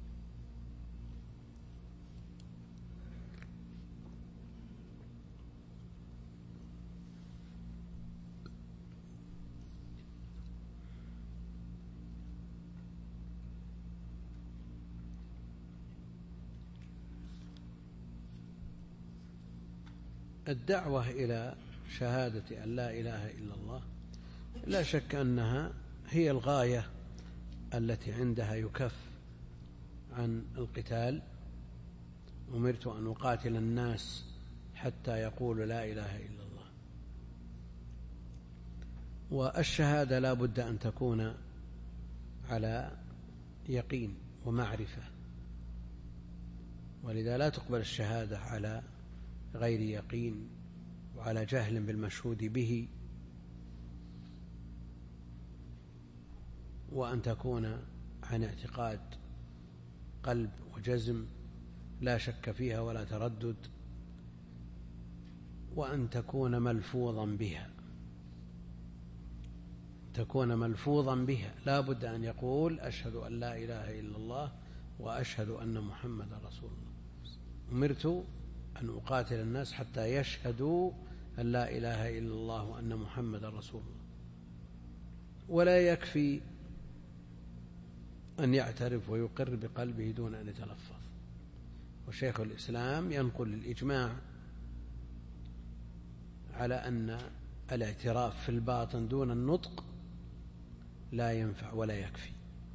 الدعوة إلى شهادة أن لا إله إلا الله لا شك أنها هي الغاية التي عندها يكف عن القتال. أمرت أن أقاتل الناس حتى يقولوا لا إله إلا الله. والشهادة لا بد أن تكون على يقين ومعرفة، ولذا لا تقبل الشهادة على غير يقين وعلى جهل بالمشهود به، وأن تكون عن اعتقاد قلب وجزم لا شك فيها ولا تردد، وأن تكون ملفوظا بها تكون ملفوظا بها لا بد أن يقول أشهد أن لا إله إلا الله وأشهد أن محمد رسول الله. أمرت أن أقاتل الناس حتى يشهدوا أن لا إله إلا الله وأن محمد رسول الله. ولا يكفي أن يعترف ويقر بقلبه دون أن يتلفظ، وشيخ الإسلام ينقل الإجماع على أن الاعتراف في الباطن دون النطق لا ينفع ولا يكفي.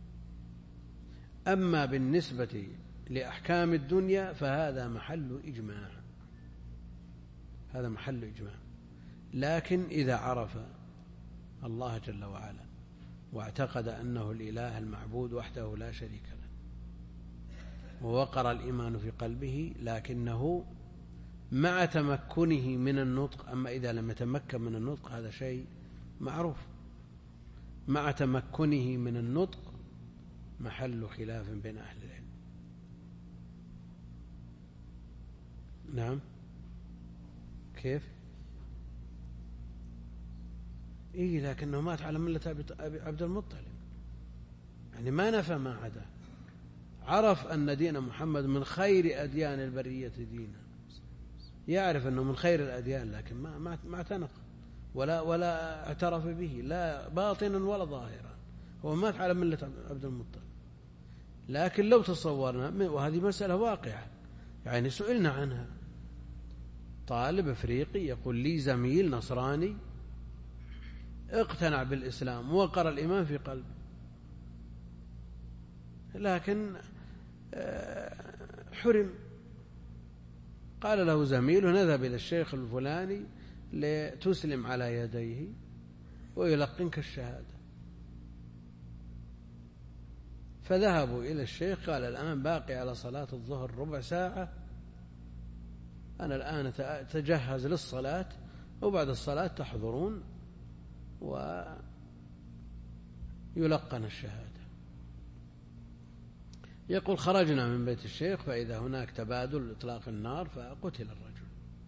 أما بالنسبة لأحكام الدنيا فهذا محل إجماع، هذا محل إجماع. لكن إذا عرف الله جل وعلا واعتقد أنه الإله المعبود وحده لا شريك له ووقر الإيمان في قلبه، لكنه مع تمكنه من النطق، أما إذا لم يتمكن من النطق هذا شيء معروف، مع تمكنه من النطق محل خلاف بين أهل العلم. نعم كيف؟ إيه لكنه مات على ملة عبد المطلب، يعني ما نفى ما عدا، عرف أن دين محمد من خير أديان البرية دينا، يعرف أنه من خير الأديان، لكن ما ما اعتنق ولا ولا اعترف به لا باطنا ولا ظاهرا، هو مات على ملة عبد المطلب. لكن لو تصورنا، وهذه مسألة واقعة يعني سئلنا عنها، طالب أفريقي يقول لي زميل نصراني اقتنع بالإسلام ووقر الإيمان في قلبه، لكن حرم. قال له زميله نذهب إلى الشيخ الفلاني لتسلم على يديه ويلقنك الشهادة. فذهبوا إلى الشيخ، قال الآن باقي على صلاة الظهر ربع ساعة، أنا الآن أتجهز للصلاة وبعد الصلاة تحضرون ويلقن الشهادة. يقول خرجنا من بيت الشيخ فإذا هناك تبادل إطلاق النار فقتل الرجل.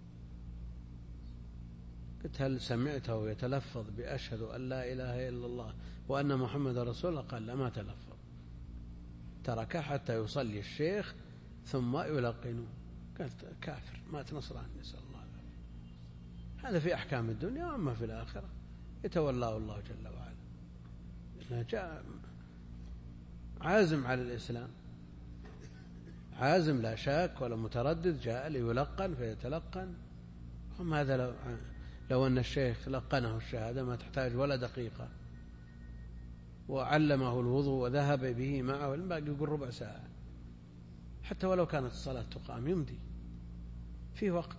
قلت هل سمعته يتلفظ بأشهد أن لا إله إلا الله وأن محمد رسول الله؟ قال لا ما تلفظ، ترك حتى يصلي الشيخ ثم يلقنه. قلت كافر مات نصراني، نسأل الله العافية. هذا في أحكام الدنيا، وأما في الآخرة يتولاه الله جل وعلا، لأنه جاء عازم على الإسلام، عازم لا شاك ولا متردد، جاء ليلقن فيتلقن. هم هذا لو, لو أن الشيخ لقنه الشهادة ما تحتاج ولا دقيقة، وعلمه الوضوء وذهب به معه، الباقي يقول ربع ساعة، حتى ولو كانت الصلاة تقام يمضي في وقت.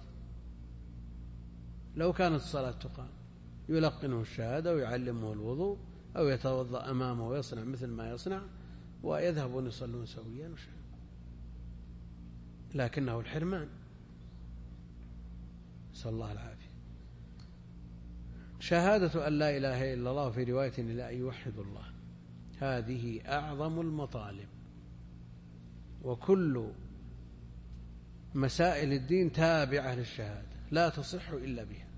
لو كانت الصلاة تقام يلقنه الشهادة ويعلمه الوضوء، أو يتوضأ أمامه ويصنع مثل ما يصنع ويذهبون يصلون سويا وشيء. لكنه الحرمان، نسأل الله العافية. شهادة أن لا إله إلا الله، في رواية لا يوحد الله، هذه أعظم المطالب، وكل مسائل الدين تابعة للشهادة لا تصح إلا بها.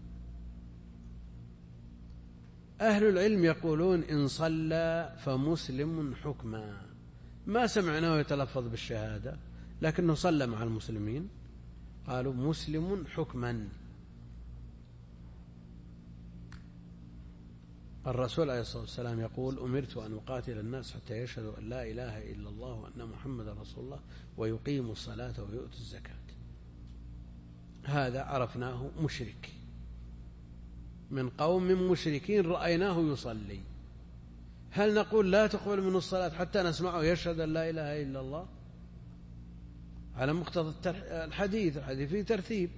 أهل العلم يقولون إن صلى فمسلم حكما، ما سمعناه يتلفظ بالشهادة لكنه صلى مع المسلمين، قالوا مسلم حكما. الرسول عليه الصلاة والسلام يقول أمرت أن أقاتل الناس حتى يشهدوا أن لا إله إلا الله وأن محمد رسول الله ويقيموا الصلاة ويؤتوا الزكاة. هذا عرفناه مشرك من قوم مشركين رأيناه يصلي، هل نقول لا تقبل منه الصلاة حتى نسمعه يشهد أن لا إله إلا الله؟ على مقتضى الحديث، الحديث فيه ترتيب،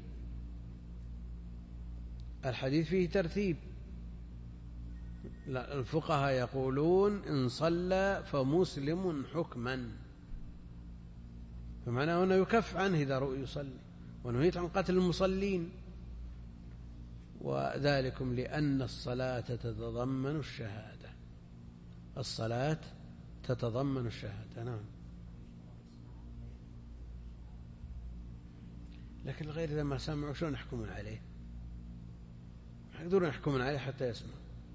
الحديث فيه ترتيب. لا، الفقهاء يقولون إن صلى فمسلم حكما، فمعناه أنه يكف عنه إذا رؤي يصلي، ونهيت عن قتل المصلين، وذلكم لأن الصلاة تتضمن الشهادة، الصلاة تتضمن الشهادة. نعم، لكن الغير إذا ما سمعوا شلون يحكمون عليه؟ ما يقدرون يحكمون عليه حتى يسمع.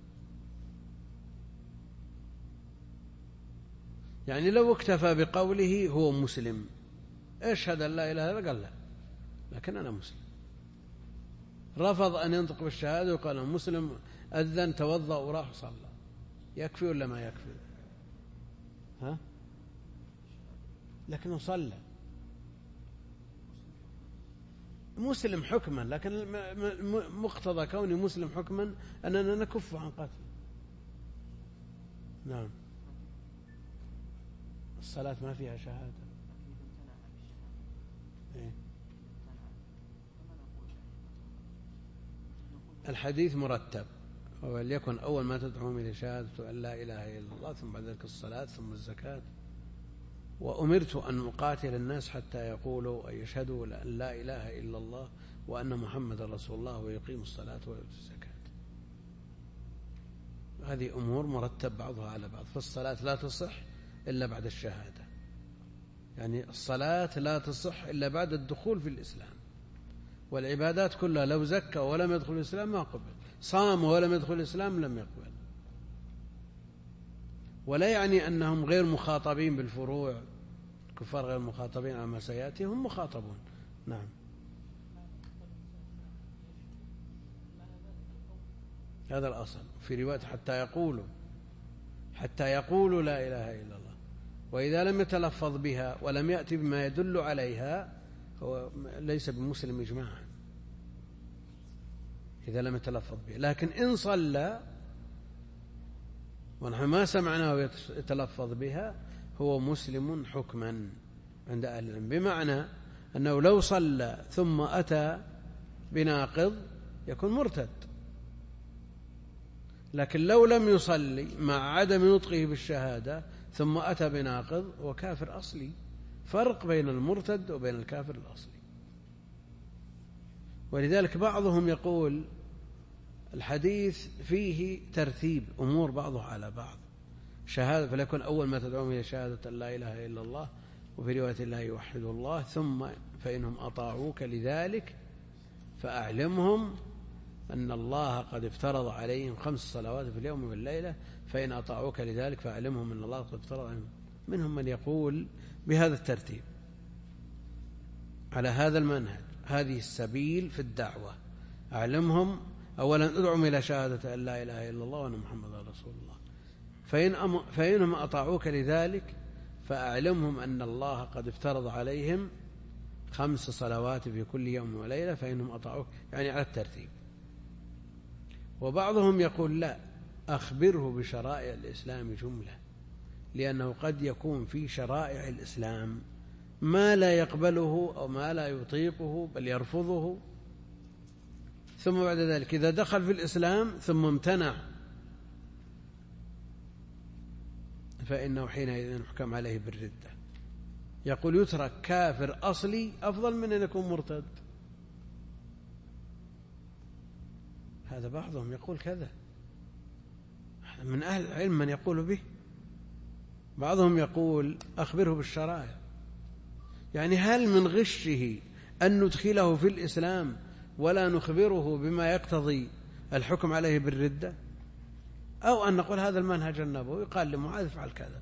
يعني لو اكتفى بقوله هو مسلم، اشهد أن لا إله إلا الله، قال لا لكن أنا مسلم، رفض أن ينطق بالشهادة وقال مسلم، أذن توضأ وراح صلى، يكفي ولا ما يكفي؟ ها؟ لكنه صلى. مسلم حكما، لكن مقتضى كوني مسلم حكما أننا نكف عن قتل. نعم. الصلاة ما فيها شهادة. إيه؟ الحديث مرتب، وليكن أول ما تدعوهم إلى شهادة أن لا إله إلا الله، ثم بعد ذلك الصلاة، ثم الزكاة. وأمرت أن أقاتل الناس حتى يقولوا أن يشهدوا أن لا إله إلا الله وأن محمد رسول الله ويقيموا الصلاة ويؤتوا الزكاة. هذه أمور مرتب بعضها على بعض. فالصلاة لا تصح إلا بعد الشهادة، يعني الصلاة لا تصح إلا بعد الدخول في الإسلام. والعبادات كلها لو زكى ولم يدخل الإسلام ما قبل، صام ولم يدخل الإسلام لم يقبل. ولا يعني أنهم غير مخاطبين بالفروع، كفار غير مخاطبين على ما سيأتي، هم مخاطبون. نعم. هذا الأصل في رواية حتى يقولوا حتى يقولوا لا إله إلا الله. وإذا لم يتلفظ بها ولم يأتي بما يدل عليها هو ليس بمسلم إجماعا إذا لم يتلفظ بها. لكن إن صلى ونحن ما سمعناه يتلفظ بها هو مسلم حكما عند أهل العلم، بمعنى أنه لو صلى ثم أتى بناقض يكون مرتد. لكن لو لم يصلي مع عدم نطقه بالشهادة ثم أتى بناقض وكافر أصلي. فرق بين المرتد وبين الكافر الأصلي. ولذلك بعضهم يقول الحديث فيه ترتيب أمور بعضها على بعض. شهادة فليكن أول ما تدعوهم إلى شهادة أن لا إله إلا الله، وفي رواية الله يوحد الله، ثم فإنهم أطاعوك لذلك فأعلمهم أن الله قد افترض عليهم خمس صلوات في اليوم والليلة، فإن أطاعوك لذلك فأعلمهم أن الله قد افترض عليهم. منهم من يقول بهذا الترتيب على هذا المنهج، هذه السبيل في الدعوة. أعلمهم أولا ادعهم إلى شهادة أن لا إله إلا الله وأن محمد رسول الله، فإن أم فإنهم أطاعوك لذلك فأعلمهم أن الله قد افترض عليهم خمس صلوات في كل يوم وليلة، فإنهم أطاعوك، يعني على الترتيب. وبعضهم يقول لا، أخبره بشرائع الإسلام جملة، لأنه قد يكون في شرائع الإسلام ما لا يقبله أو ما لا يطيقه بل يرفضه، ثم بعد ذلك إذا دخل في الإسلام ثم امتنع فإنه حينئذ يحكم عليه بالردة. يقول يترك كافر أصلي أفضل من أن يكون مرتد. هذا بعضهم يقول كذا، من أهل العلم من يقول به. بعضهم يقول أخبره بالشرائع، يعني هل من غشه أن ندخله في الإسلام ولا نخبره بما يقتضي الحكم عليه بالردة، أو أن نقول هذا المنهج النبوي قال لمعاذ افعل كذا.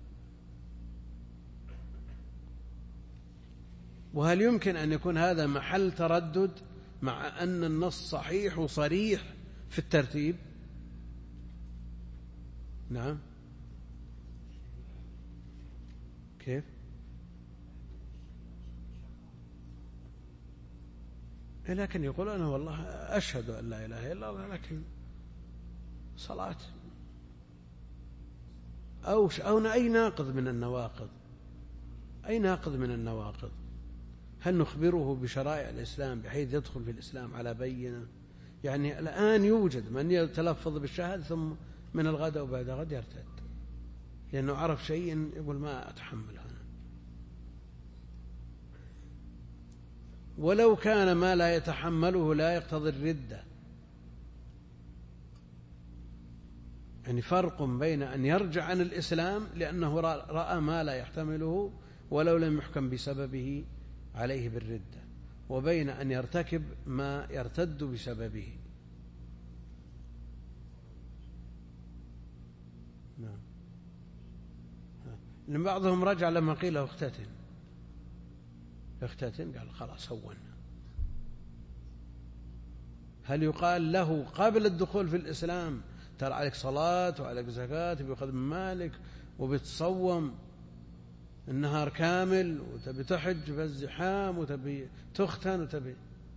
وهل يمكن أن يكون هذا محل تردد مع أن النص صحيح وصريح في الترتيب؟ نعم. كيف؟ لكن يقول أنا والله أشهد أن لا إله إلا الله، لكن صلاة أو أو أي ناقض من النواقض، أي ناقض من النواقض، هل نخبره بشرائع الإسلام بحيث يدخل في الإسلام على بينة؟ يعني الآن يوجد من يتلفظ بالشهادة ثم من الغد أو بعد غد يرتد لأنه عرف شيء يقول ما أتحمل هنا. ولو كان ما لا يتحمله لا يقتضي الردة. يعني فرق بين أن يرجع عن الإسلام لأنه رأى ما لا يحتمله ولو لم يحكم بسببه عليه بالردة، وبين أن يرتكب ما يرتد بسببه. نعم. لأن بعضهم رجع لما قيل اختتن اختتن قال خلاص هونا. هل يقال له قبل الدخول في الإسلام ترى عليك صلاة وعليك زكاة وبيأخذ من مالك وبتصوم النهار كامل وتبي تحج بالزحام وتبي تختن وتبي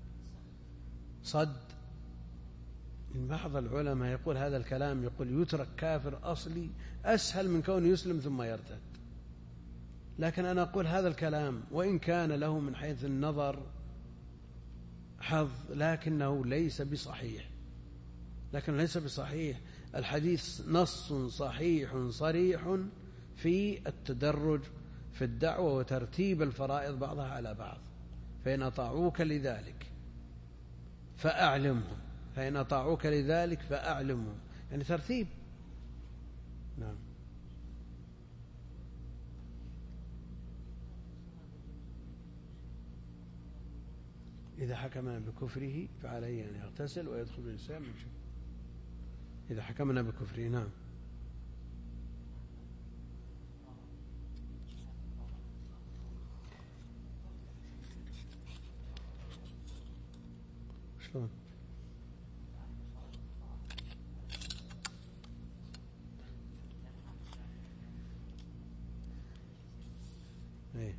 صد. بعض العلماء يقول هذا الكلام، يقول يترك كافر أصلي أسهل من كونه يسلم ثم يرتد. لكن أنا أقول هذا الكلام وإن كان له من حيث النظر حظ لكنه ليس بصحيح، لكن ليس بصحيح. الحديث نص صحيح صريح في التدرج في الدعوة وترتيب الفرائض بعضها على بعض. فإن أطاعوك لذلك فأعلمهم، فإن أطاعوك لذلك فأعلمهم، يعني ترتيب. نعم. إذا حكمنا بكفره فعليه أن يغتسل ويدخل الإسلام من شبه. إذا حكمنا بكفره. نعم. شلون؟ ايه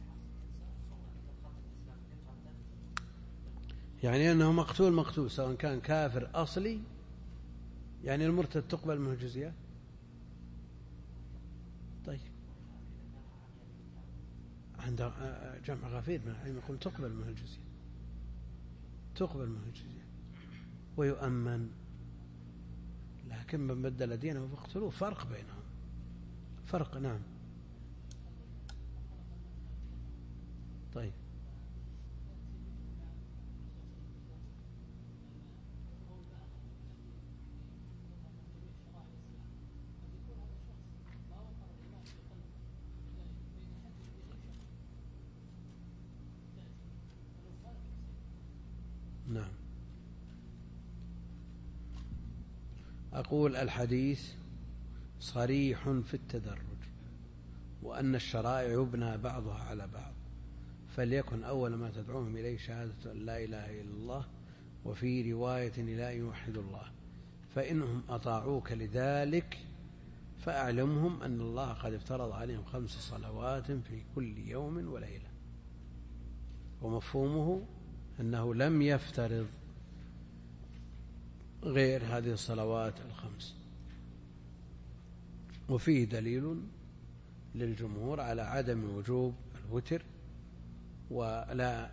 يعني أنه مقتول مقتول سواء كان كافر أصلي، يعني المرتد تقبل منه الجزية. طيب عند جمع غفير من العلم يقول تقبل منه الجزية، تقبل منه الجزية ويؤمن، لكن من بدل دينه فاقتلوه. فرق بينهم، فرق. نعم. طيب نعم. أقول الحديث صريح في التدرج، وأن الشرائع يبنى بعضها على بعض، فليكن أول ما تدعوهم إليه شهادة أن لا إله إلا الله، وفي رواية إلى أن يوحدوا الله، فإنهم أطاعوك لذلك فأعلمهم أن الله قد افترض عليهم خمس صلوات في كل يوم وليلة. ومفهومه أنه لم يفترض غير هذه الصلوات الخمس. وفيه دليل للجمهور على عدم وجوب الوتر ولا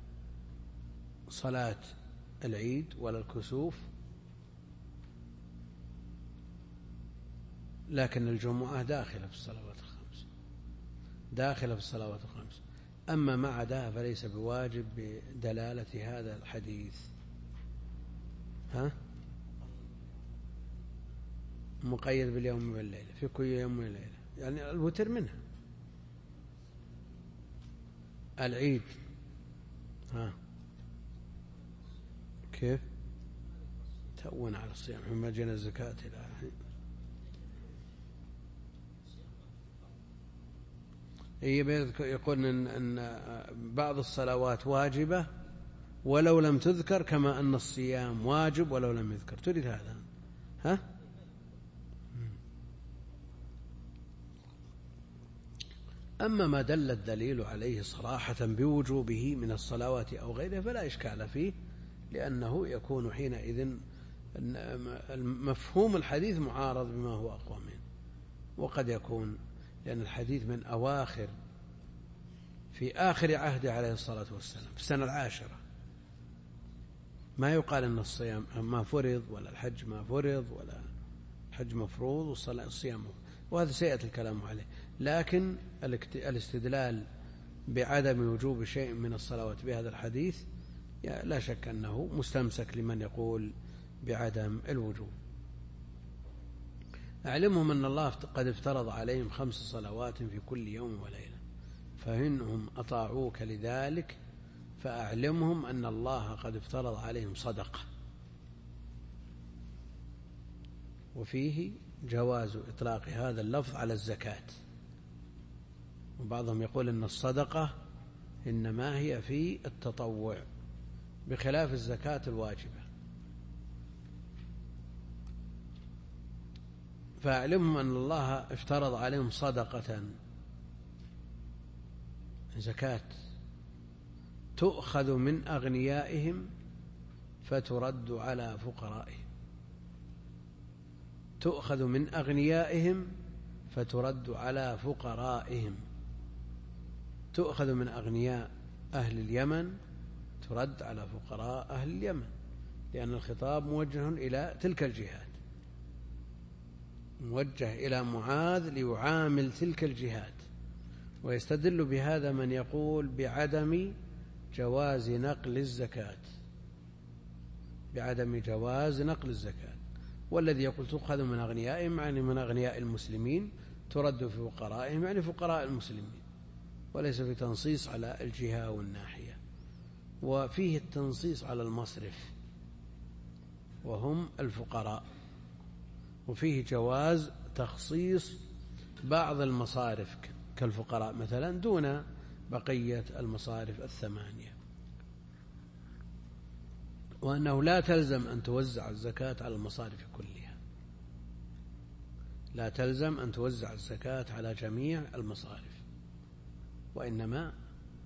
صلاة العيد ولا الكسوف، لكن الجمعة داخلة في الصلوات الخمس، داخلة في الصلوات الخمس. أما ما عداها فليس بواجب بدلالة هذا الحديث. ها؟ مقيد باليوم والليلة، في كل يوم وليلة، يعني الوتر منها. العيد ها كيف تأون على الصيام حما جينا الزكاة إلى الحين. يقول إن, إن بعض الصلوات واجبة ولو لم تذكر، كما أن الصيام واجب ولو لم يذكر. تريد هذا؟ ها؟ أما ما دل الدليل عليه صراحة بوجوبه من الصلوات أو غيره فلا إشكال فيه، لأنه يكون حينئذ مفهوم الحديث معارض بما هو أقوى منه. وقد يكون لأن الحديث من أواخر في آخر عهده عليه الصلاة والسلام في السنة العاشرة، ما يقال أن الصيام ما فرض ولا الحج ما فرض ولا الحج مفروض والصيام مفروض، وهذا سيأتي الكلام عليه. لكن الاستدلال بعدم وجوب شيء من الصلوات بهذا الحديث لا شك أنه مستمسك لمن يقول بعدم الوجوب. أعلمهم أن الله قد افترض عليهم خمس صلوات في كل يوم وليلة، فإنهم أطاعوك لذلك فأعلمهم أن الله قد افترض عليهم صدقة. وفيه جواز إطلاق هذا اللفظ على الزكاة، وبعضهم يقول أن الصدقة إنما هي في التطوع بخلاف الزكاة الواجبة. فأعلمهم أن الله افترض عليهم صدقة زكاة تؤخذ من أغنيائهم فترد على فقرائهم، تؤخذ من أغنيائهم فترد على فقرائهم، تؤخذ من أغنياء أهل اليمن ترد على فقراء أهل اليمن، لأن الخطاب موجه إلى تلك الجهات، موجه إلى معاذ ليعامل تلك الجهات. ويستدل بهذا من يقول بعدم جواز نقل الزكاة، بعدم جواز نقل الزكاة، والذي يقول تؤخذ من أغنيائهم يعني من أغنياء المسلمين ترد في فقرائهم يعني فقراء المسلمين، وليس في تنصيص على الجهة والناحية. وفيه التنصيص على المصرف وهم الفقراء، وفيه جواز تخصيص بعض المصارف كالفقراء مثلا دون بقية المصارف الثمانية، وأنه لا تلزم أن توزع الزكاة على المصارف كلها، لا تلزم أن توزع الزكاة على جميع المصارف، وإنما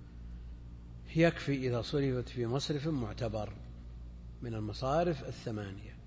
يكفي إذا صرفت في مصرف معتبر من المصارف الثمانية.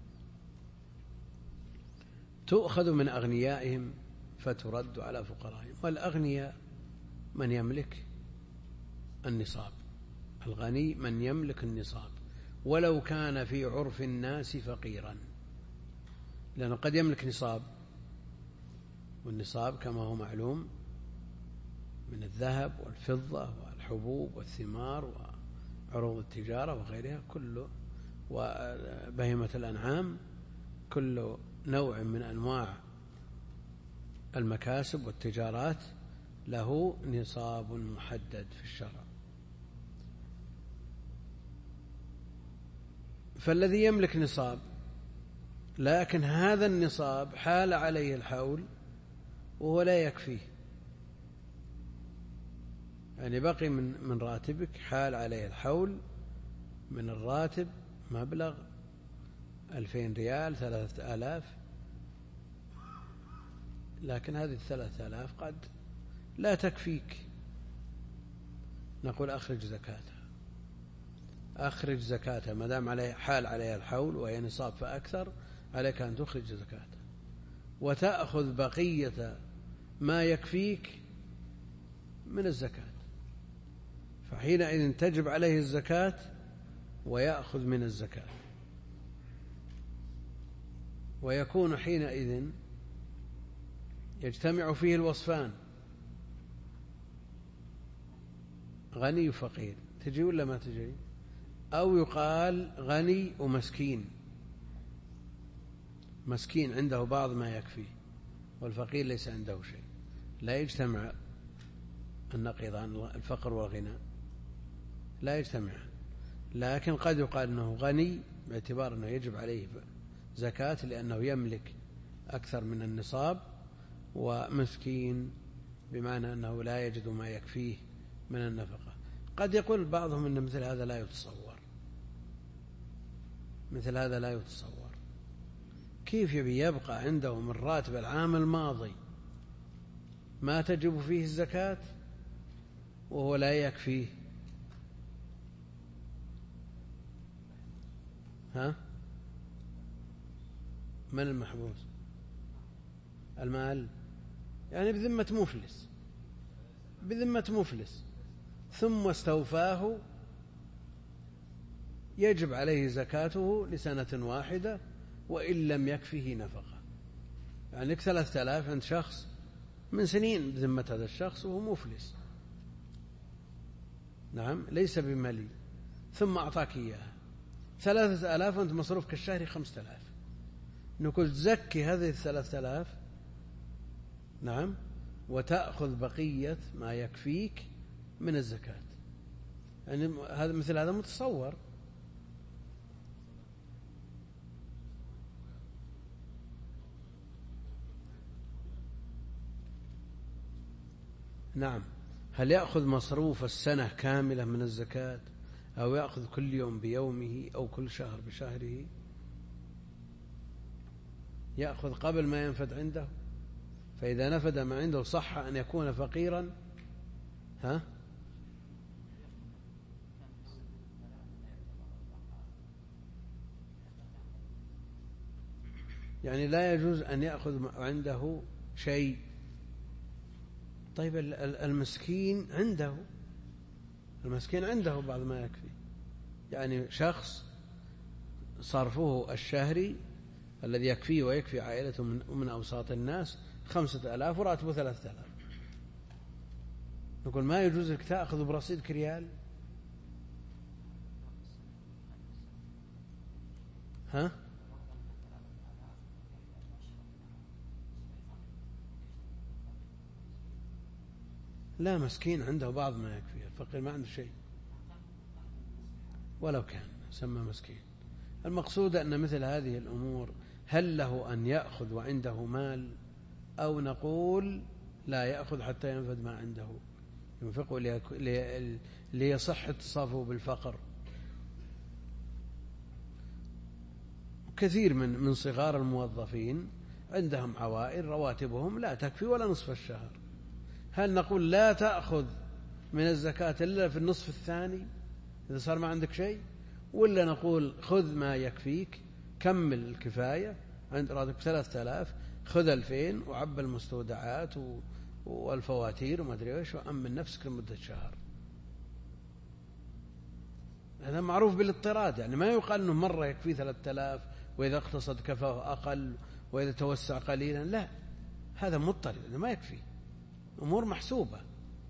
تؤخذ من أغنيائهم فترد على فقرائهم، والأغنياء من يملك النصاب، الغني من يملك النصاب ولو كان في عرف الناس فقيرا، لأنه قد يملك نصاب، والنصاب كما هو معلوم من الذهب والفضة والحبوب والثمار وعروض التجارة وغيرها كله، وبهيمة الأنعام، كل نوع من أنواع المكاسب والتجارات له نصاب محدد في الشرع. فالذي يملك نصاب لكن هذا النصاب حال عليه الحول وهو لا يكفيه، يعني بقي من من راتبك حال عليه الحول من الراتب مبلغ ألفين ريال ثلاثة آلاف، لكن هذه الثلاثة آلاف قد لا تكفيك، نقول أخرج زكاتها، أخرج زكاتها ما دام عليه حال عليها الحول وهي نصاب فأكثر، عليك أن تخرج زكاتها وتأخذ بقية ما يكفيك من الزكاة، فحينئذ تجب عليه الزكاة ويأخذ من الزكاة، ويكون حينئذ يجتمع فيه الوصفان، غني وفقير، تجي ولا ما تجي؟ أو يقال غني ومسكين، مسكين عنده بعض ما يكفيه والفقير ليس عنده شيء، لا يجتمع النقيضان الفقر والغنى، لا يجتمع، لكن قد يقال أنه غني باعتبار أنه يجب عليه زكاة لأنه يملك أكثر من النصاب، ومسكين بمعنى أنه لا يجد ما يكفيه من النفقة. قد يقول بعضهم أن مثل هذا لا يتصور، مثل هذا لا يتصور، كيف يبي يبقى عنده من راتب العام الماضي ما تجب فيه الزكاة وهو لا يكفيه؟ ها؟ من المحبوس؟ المال، يعني بذمة مفلس، بذمة مفلس ثم استوفاه، يجب عليه زكاته لسنة واحدة وإن لم يكفه نفقة، يعني ثلاثة آلاف عند شخص من سنين بذمة هذا الشخص وهو مفلس، نعم ليس بملي، ثم أعطاك إياها ثلاثة آلاف وأنت مصروفك الشهري خمسة آلاف، نقول زكي هذه الثلاثة آلاف، نعم، وتأخذ بقية ما يكفيك من الزكاة، يعني هذا مثل هذا متصور. نعم، هل يأخذ مصروف السنة كاملة من الزكاة أو يأخذ كل يوم بيومه أو كل شهر بشهره؟ يأخذ قبل ما ينفد عنده، فإذا نفد ما عنده صح أن يكون فقيرا. ها؟ يعني لا يجوز أن يأخذ عنده شيء. طيب المسكين عنده المسكين عنده بعض ما يكفي، يعني شخص صرفه الشهري الذي يكفيه ويكفي عائلته من, من أوساط الناس خمسة آلاف وراتبه ثلاثة آلاف، نقول ما يجوز لك تأخذ برصيدك ريال؟ ها؟ لا، مسكين عنده بعض ما يكفي، الفقير ما عنده شيء ولو كان سمى مسكين. المقصود أن مثل هذه الأمور هل له أن يأخذ وعنده مال، أو نقول لا يأخذ حتى ينفذ ما عنده ينفقه ليصح اتصافه بالفقر. كثير من من صغار الموظفين عندهم عوائل رواتبهم لا تكفي ولا نصف الشهر، هل نقول لا تأخذ من الزكاة إلا في النصف الثاني إذا صار ما عندك شيء، ولا نقول خذ ما يكفيك كمل الكفاية عند راتب ثلاثة آلاف، خذ ألفين وعب المستودعات والفواتير وما أدري إيش وأمن نفسك لمدة شهر. هذا معروف بالاضطراد، يعني ما يقال أنه مرة يكفي ثلاثة آلاف وإذا اقتصد كفاه أقل وإذا توسع قليلا، لا، هذا مضطرد، هذا ما يكفي، أمور محسوبة.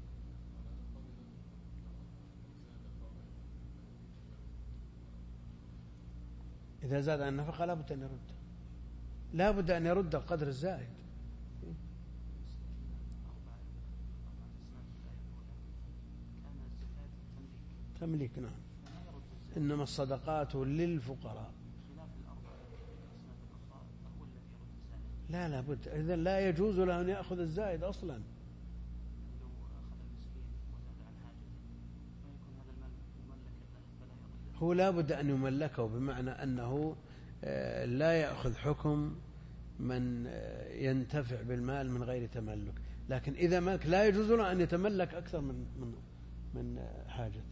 إذا زاد عن النفقة لا بد أن يرد، لا بد أن يرد القدر الزائد. تمليك، نعم، إنما الصدقات للفقراء. لا لا بد، إذن لا يجوز له أن يأخذ الزائد أصلا. هو لا بد أن يملكه، بمعنى أنه لا يأخذ حكم من ينتفع بالمال من غير تملك، لكن إذا ملك لا يجوز له أن يتملك أكثر من من من حاجته.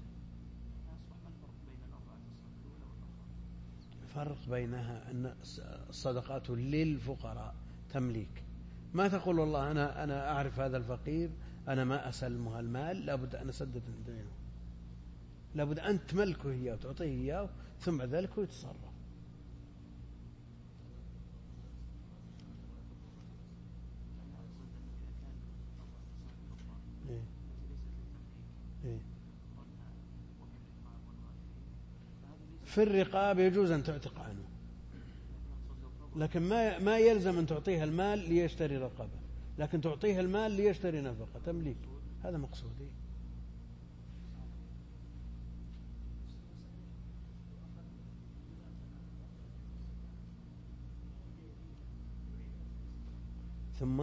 فرق بينها أن الصدقات للفقراء تمليك، ما تقول والله أنا أنا أعرف هذا الفقير أنا ما أسلمه المال، لابد أن أسدد دينه، لابد أن تملكه إياه وتعطيه إياه ثم بعد ذلك يتصرف. إيه؟ إيه؟ في الرقاب يجوز أن تعتق عنه، لكن ما ما يلزم أن تعطيها المال ليشتري رقبة، لكن تعطيها المال ليشتري نفقة، تمليك، هذا مقصودي. ثم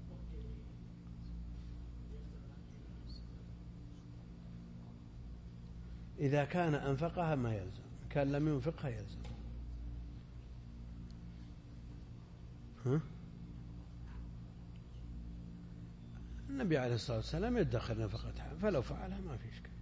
إذا كان أنفقها ما يلزم، كان لم ينفقها يلزم. ها؟ النبي عليه الصلاة والسلام يدخر نفقتها، فلو فعلها ما في إشكال.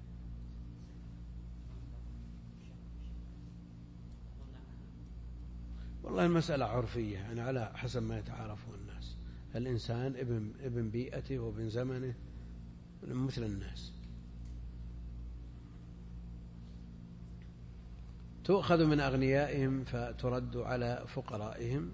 والله المسألة عرفية، يعني على حسب ما يتعارفه الناس، الإنسان ابن ابن بيئته وابن زمنه مثل الناس. تؤخذ من أغنيائهم فترد على فقرائهم،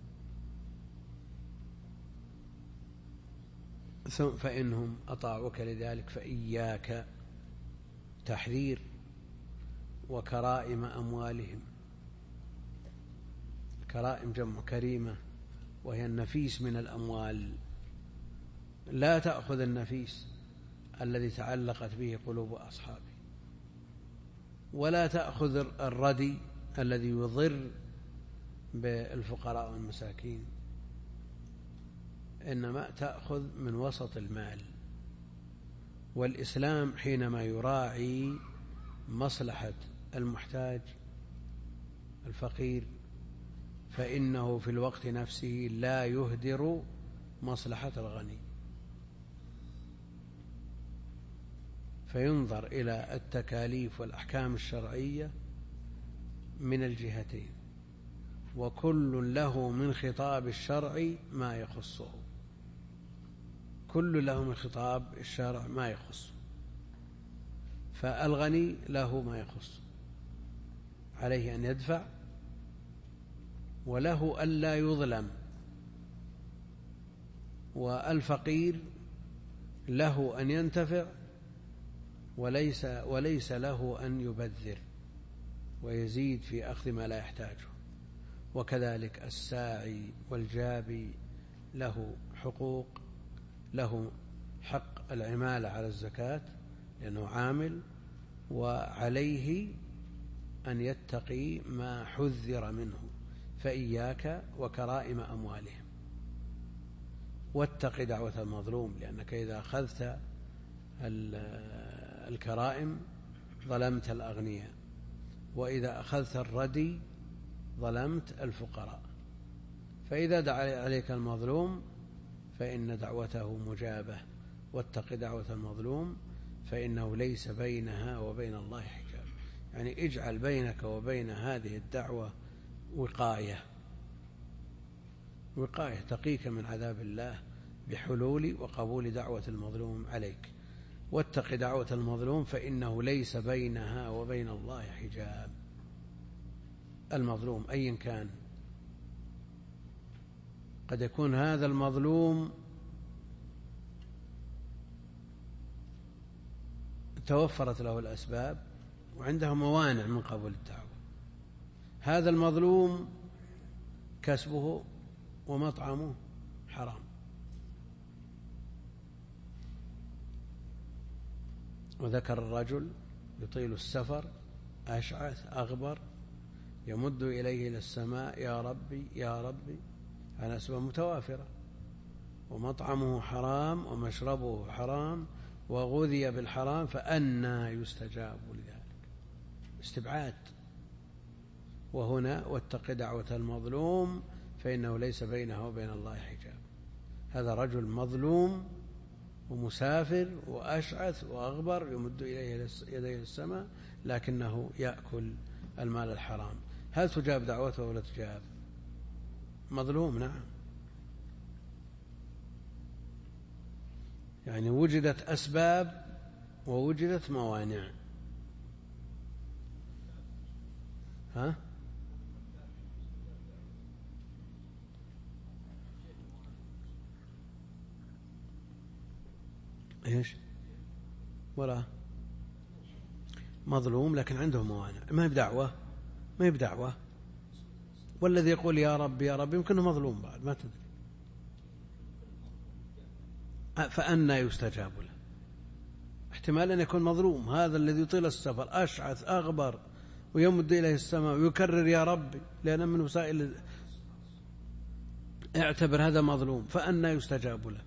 فإنهم أطاعوك لذلك فإياك، تحذير، وكرائم أموالهم. كرائم جمع كريمة، وهي النفيس من الأموال، لا تأخذ النفيس الذي تعلقت به قلوب أصحابه، ولا تأخذ الردي الذي يضر بالفقراء والمساكين، إنما تأخذ من وسط المال. والإسلام حينما يراعي مصلحة المحتاج الفقير فإنه في الوقت نفسه لا يهدر مصلحة الغني، فينظر إلى التكاليف والأحكام الشرعية من الجهتين، وكل له من خطاب الشرع ما يخصه، كل له من خطاب الشرع ما يخصه. فالغني له ما يخص، عليه أن يدفع، وله ألا يظلم. والفقير له أن ينتفع وليس, وليس له أن يبذر ويزيد في أخذ ما لا يحتاجه. وكذلك الساعي والجابي له حقوق، له حق العمالة على الزكاة لأنه عامل، وعليه أن يتقي ما حذر منه، فإياك وكرائم أموالهم، واتق دعوة المظلوم، لأنك إذا أخذت الكرائم ظلمت الأغنياء، وإذا أخذت الردي ظلمت الفقراء. فإذا دعا عليك المظلوم فإن دعوته مجابة، واتق دعوة المظلوم فإنه ليس بينها وبين الله حجاب. يعني اجعل بينك وبين هذه الدعوة وقاية، وقاية تقيك من عذاب الله بحلول وقبول دعوة المظلوم عليك. واتق دعوة المظلوم فإنه ليس بينها وبين الله حجاب. المظلوم أيا كان، قد يكون هذا المظلوم توفرت له الأسباب وعنده موانع من قبول الدعوة. هذا المظلوم كسبه ومطعمه حرام، وذكر الرجل يطيل السفر أشعث أغبر يمد إليه إلى السماء يا ربي يا ربي، على أسباب متوافرة، ومطعمه حرام ومشربه حرام وغذي بالحرام، فأنى يستجاب لذلك؟ استبعاد. وهنا واتق دعوة المظلوم فإنه ليس بينه وبين الله حجاب. هذا رجل مظلوم ومسافر وأشعث وأغبر يمد إليه يديه السماء لكنه يأكل المال الحرام، هل تجاب دعوته ولا تجاب؟ مظلوم نعم، يعني وجدت أسباب ووجدت موانع. ها؟ إيش؟ ولا مظلوم لكن عنده موانع، ما بدعوة ما بدعوة، والذي يقول يا رب يا رب يمكنه مظلوم بعد ما تدري، فأنى يستجاب له؟ احتمال أن يكون مظلوم هذا الذي يطيل السفر أشعث أغبر ويمد إليه السماء ويكرر يا ربي، لأن من وسائل اعتبر هذا مظلوم، فأنى يستجاب له؟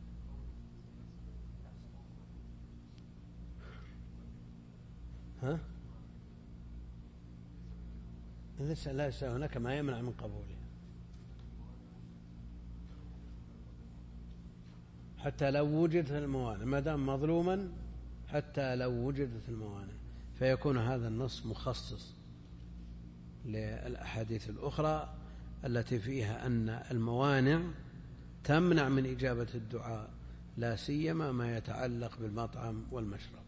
ها؟ ليس ليس هناك ما يمنع من قبوله، حتى لو وجدت الموانع، ما دام مظلوما حتى لو وجدت الموانع، فيكون هذا النص مخصص للأحاديث الأخرى التي فيها أن الموانع تمنع من إجابة الدعاء، لا سيما ما يتعلق بالمطعم والمشرب.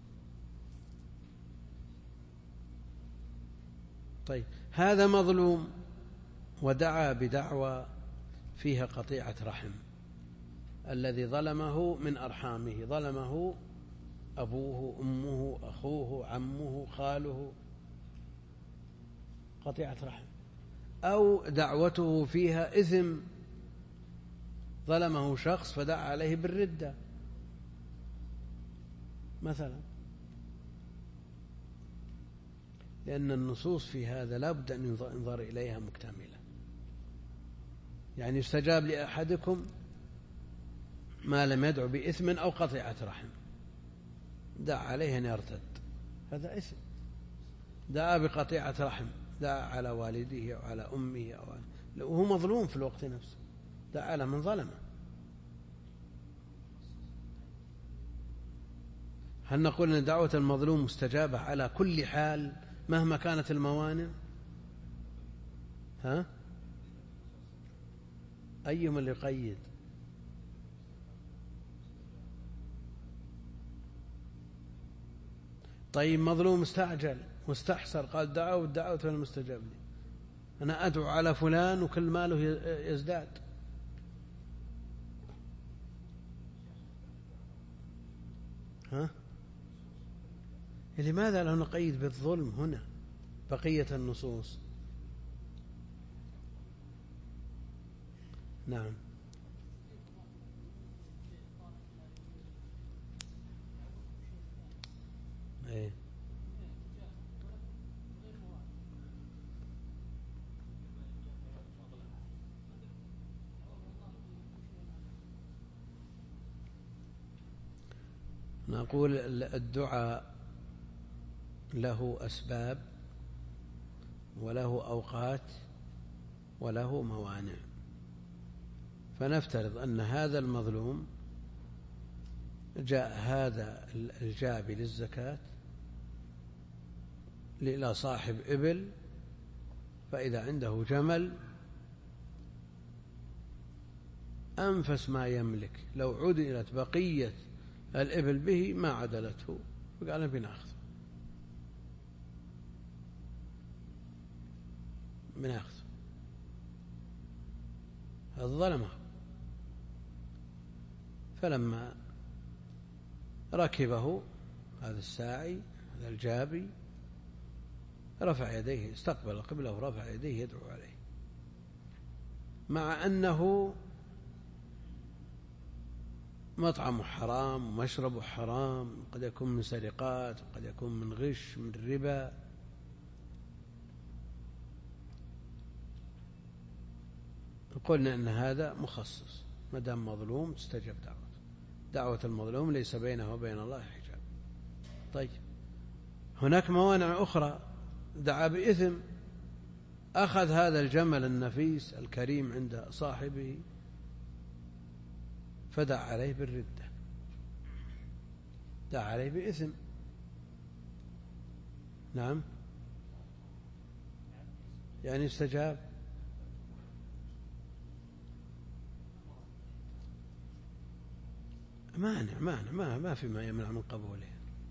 طيب هذا مظلوم ودعا بدعوى فيها قطيعة رحم، الذي ظلمه من أرحامه، ظلمه أبوه أمه أخوه عمه خاله، قطيعة رحم، أو دعوته فيها إثم، ظلمه شخص فدعا عليه بالردة مثلا، لأن النصوص في هذا لا بد أن ينظر إليها مكتملة. يعني يستجاب لأحدكم ما لم يدعو بإثم أو قطيعة رحم، دعا عليه أن يرتد، هذا إثم. دعا بقطيعة رحم، دعا على والده أو على أمه أو على... وهو مظلوم في الوقت نفسه، دعا على من ظلمه. هل نقول أن دعوة المظلوم مستجابة على كل حال مهما كانت الموانع؟ ها؟ أيهم اللي يقيد؟ طيب مظلوم استعجل واستحسر، قال دعوت دعوت ولم يستجب لي، أنا أدعو على فلان وكل ماله يزداد. ها؟ لماذا لا نقيد بالظلم هنا بقية النصوص؟ نعم. ايه نقول الدعاء له أسباب وله أوقات وله موانع، فنفترض أن هذا المظلوم جاء هذا الجابي للزكاة إلى صاحب إبل، فإذا عنده جمل أنفس ما يملك، لو عدلت بقية الإبل به ما عدلته، فقال بناخذ بناخذ الظلمة. فلما ركبه هذا الساعي هذا الجابي رفع يديه، استقبل القبلة ورفع يديه يدعو عليه، مع أنه مطعمه حرام ومشربه حرام، قد يكون من سرقات وقد يكون من غش من ربا. قلنا أن هذا مخصص، ما دام مظلوم تستجب دعوته، دعوة المظلوم ليس بينه وبين الله حجاب. طيب هناك موانع أخرى، دعا بإثم، أخذ هذا الجمل النفيس الكريم عند صاحبه فدعا عليه بالردة، دعا عليه بإثم. نعم، يعني استجاب. مانع مانع ما, ما في ما يمنع من قبوله.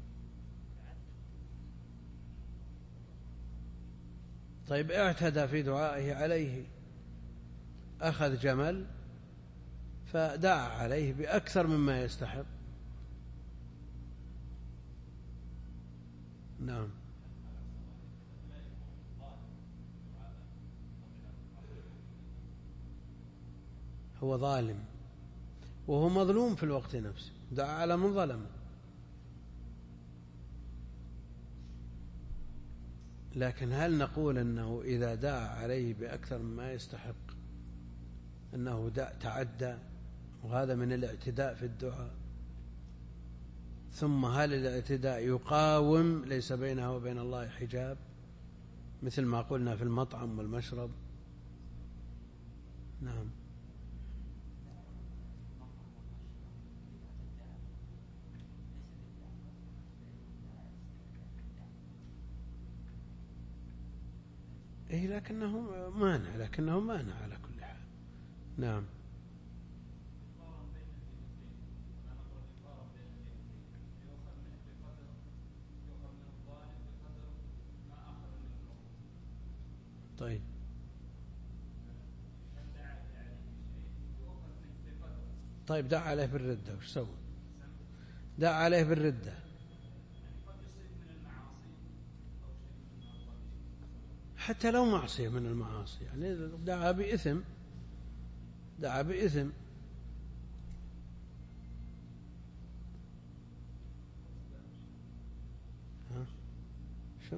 طيب اعتدى في دعائه عليه، أخذ جمل فدعا عليه بأكثر مما يستحق. نعم، هو ظالم وهو مظلوم في الوقت نفسه، دعا على من ظلم. لكن هل نقول أنه إذا دعا عليه بأكثر مما يستحق أنه تعدى، وهذا من الاعتداء في الدعاء؟ ثم هل الاعتداء يقاوم ليس بينه وبين الله حجاب مثل ما قلنا في المطعم والمشرب؟ نعم. إيه لكنه مانع، لكنه مانع على كل حال. نعم. طيب طيب دعا عليه بالردة، وش سوى؟ دعا عليه بالردة. حتى لو معصية من المعاصي، يعني دعا بإثم، دعا بإثم. ها شو؟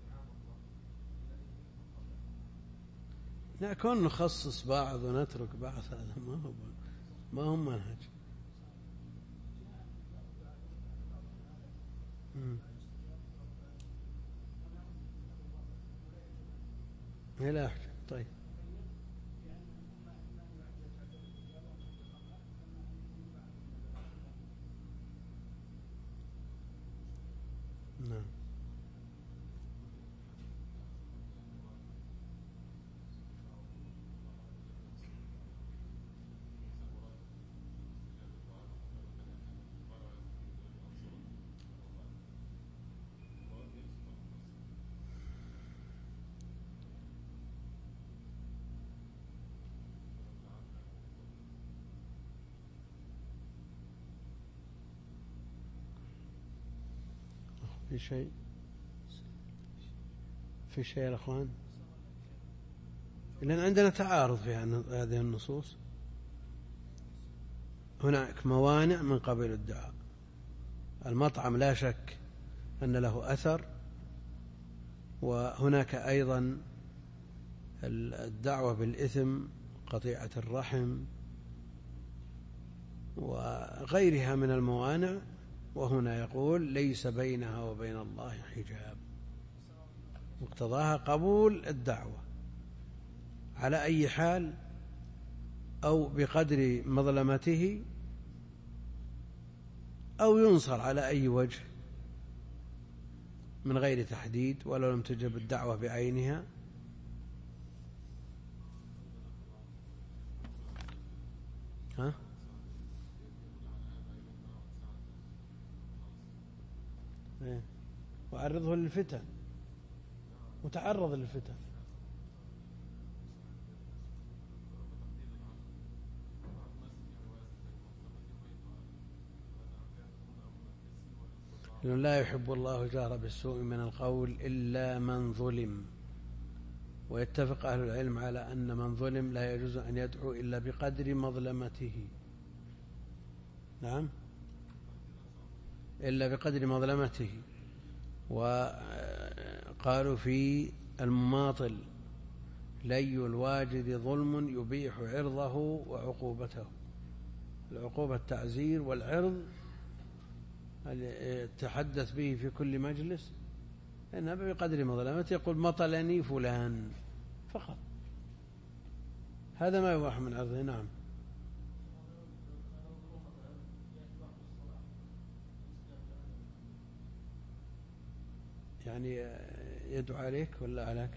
نكون نخصص بعض ونترك بعض، هذا ما هو ما هو منهج. لا أحسن. طيب نعم. في شيء في شيء يا أخوان، لأن عندنا تعارض في هذه النصوص. هناك موانع من قبيل الدعاء. المطعم لا شك أن له أثر، وهناك أيضا الدعوة بالإثم، قطيعة الرحم وغيرها من الموانع، وهنا يقول ليس بينها وبين الله حجاب، مقتضاها قبول الدعوة على أي حال أو بقدر مظلمته أو ينصر على أي وجه من غير تحديد، ولو لم تجب الدعوة بعينها. ها؟ إيه؟ وعرضه للفتن، متعرض للفتن. لا يحب الله جهر بالسوء من القول إلا من ظلم. ويتفق أهل العلم على أن من ظلم لا يجوز أن يدعو إلا بقدر مظلمته. نعم، إلا بقدر مظلمته. وقالوا في المماطل لي الواجد ظلم يبيح عرضه وعقوبته. العقوبة التعزير، والعرض تحدث به في كل مجلس إنها بقدر مظلمته. يقول مطلني فلان فقط، هذا ما يباح من عرضه. نعم، يعني يدعو عليك ولا عليك؟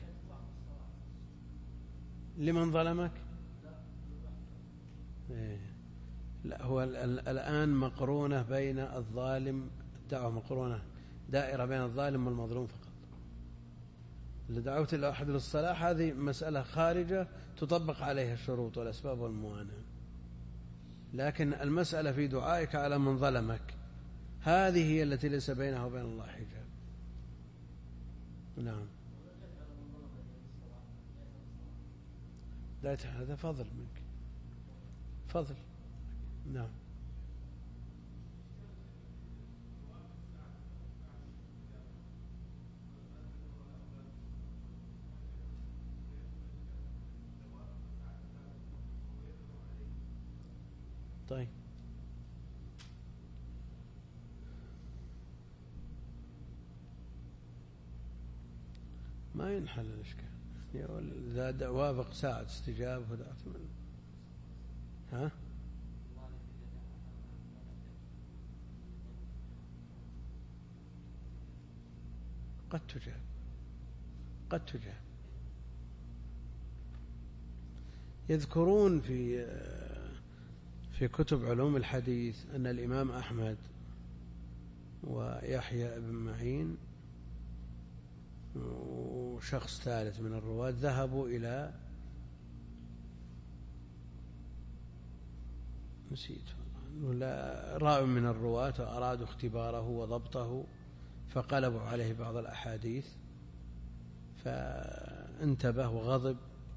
لمن ظلمك؟ إيه. لا، هو الآن مقرونة بين الظالم، الدعوة مقرونة دائرة بين الظالم والمظلوم فقط. إذا دعوت إلى أحد للصلاة هذه مسألة خارجة تطبق عليها الشروط والأسباب والموانع، لكن المسألة في دعائك على من ظلمك هذه هي التي ليس بينها وبين الله حجاب. نعم، لا، هذا فضل منك، فضل. نعم، طيب. ما ينحل الإشكال إذا وافق ساعة استجابة ودعت من. ها؟ قد تجاب، قد تجاب. يذكرون في في كتب علوم الحديث أن الإمام أحمد ويحيى بن معين وشخص ثالث من الرواة ذهبوا إلى نسيت راوي من الرواة وأرادوا اختباره وضبطه، فقلبوا عليه بعض الأحاديث فانتبه وغضب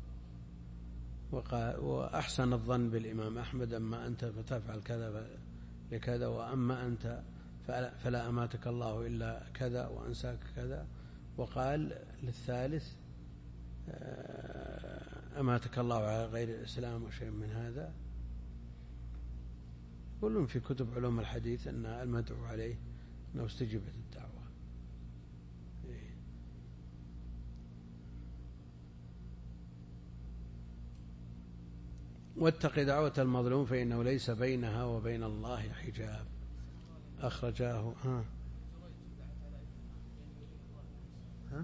وأحسن الظن بالإمام أحمد: أما أنت فتفعل كذا لكذا، وأما أنت فلا أماتك الله إلا كذا وأنساك كذا. وقال للثالث: أماتك الله على غير الإسلام وشيء من هذا. كلهم في كتب علوم الحديث أن المدعو عليه أنه استجبت الدعوة. واتق دعوة المظلوم فإنه ليس بينها وبين الله حجاب. أخرجاه. ها ها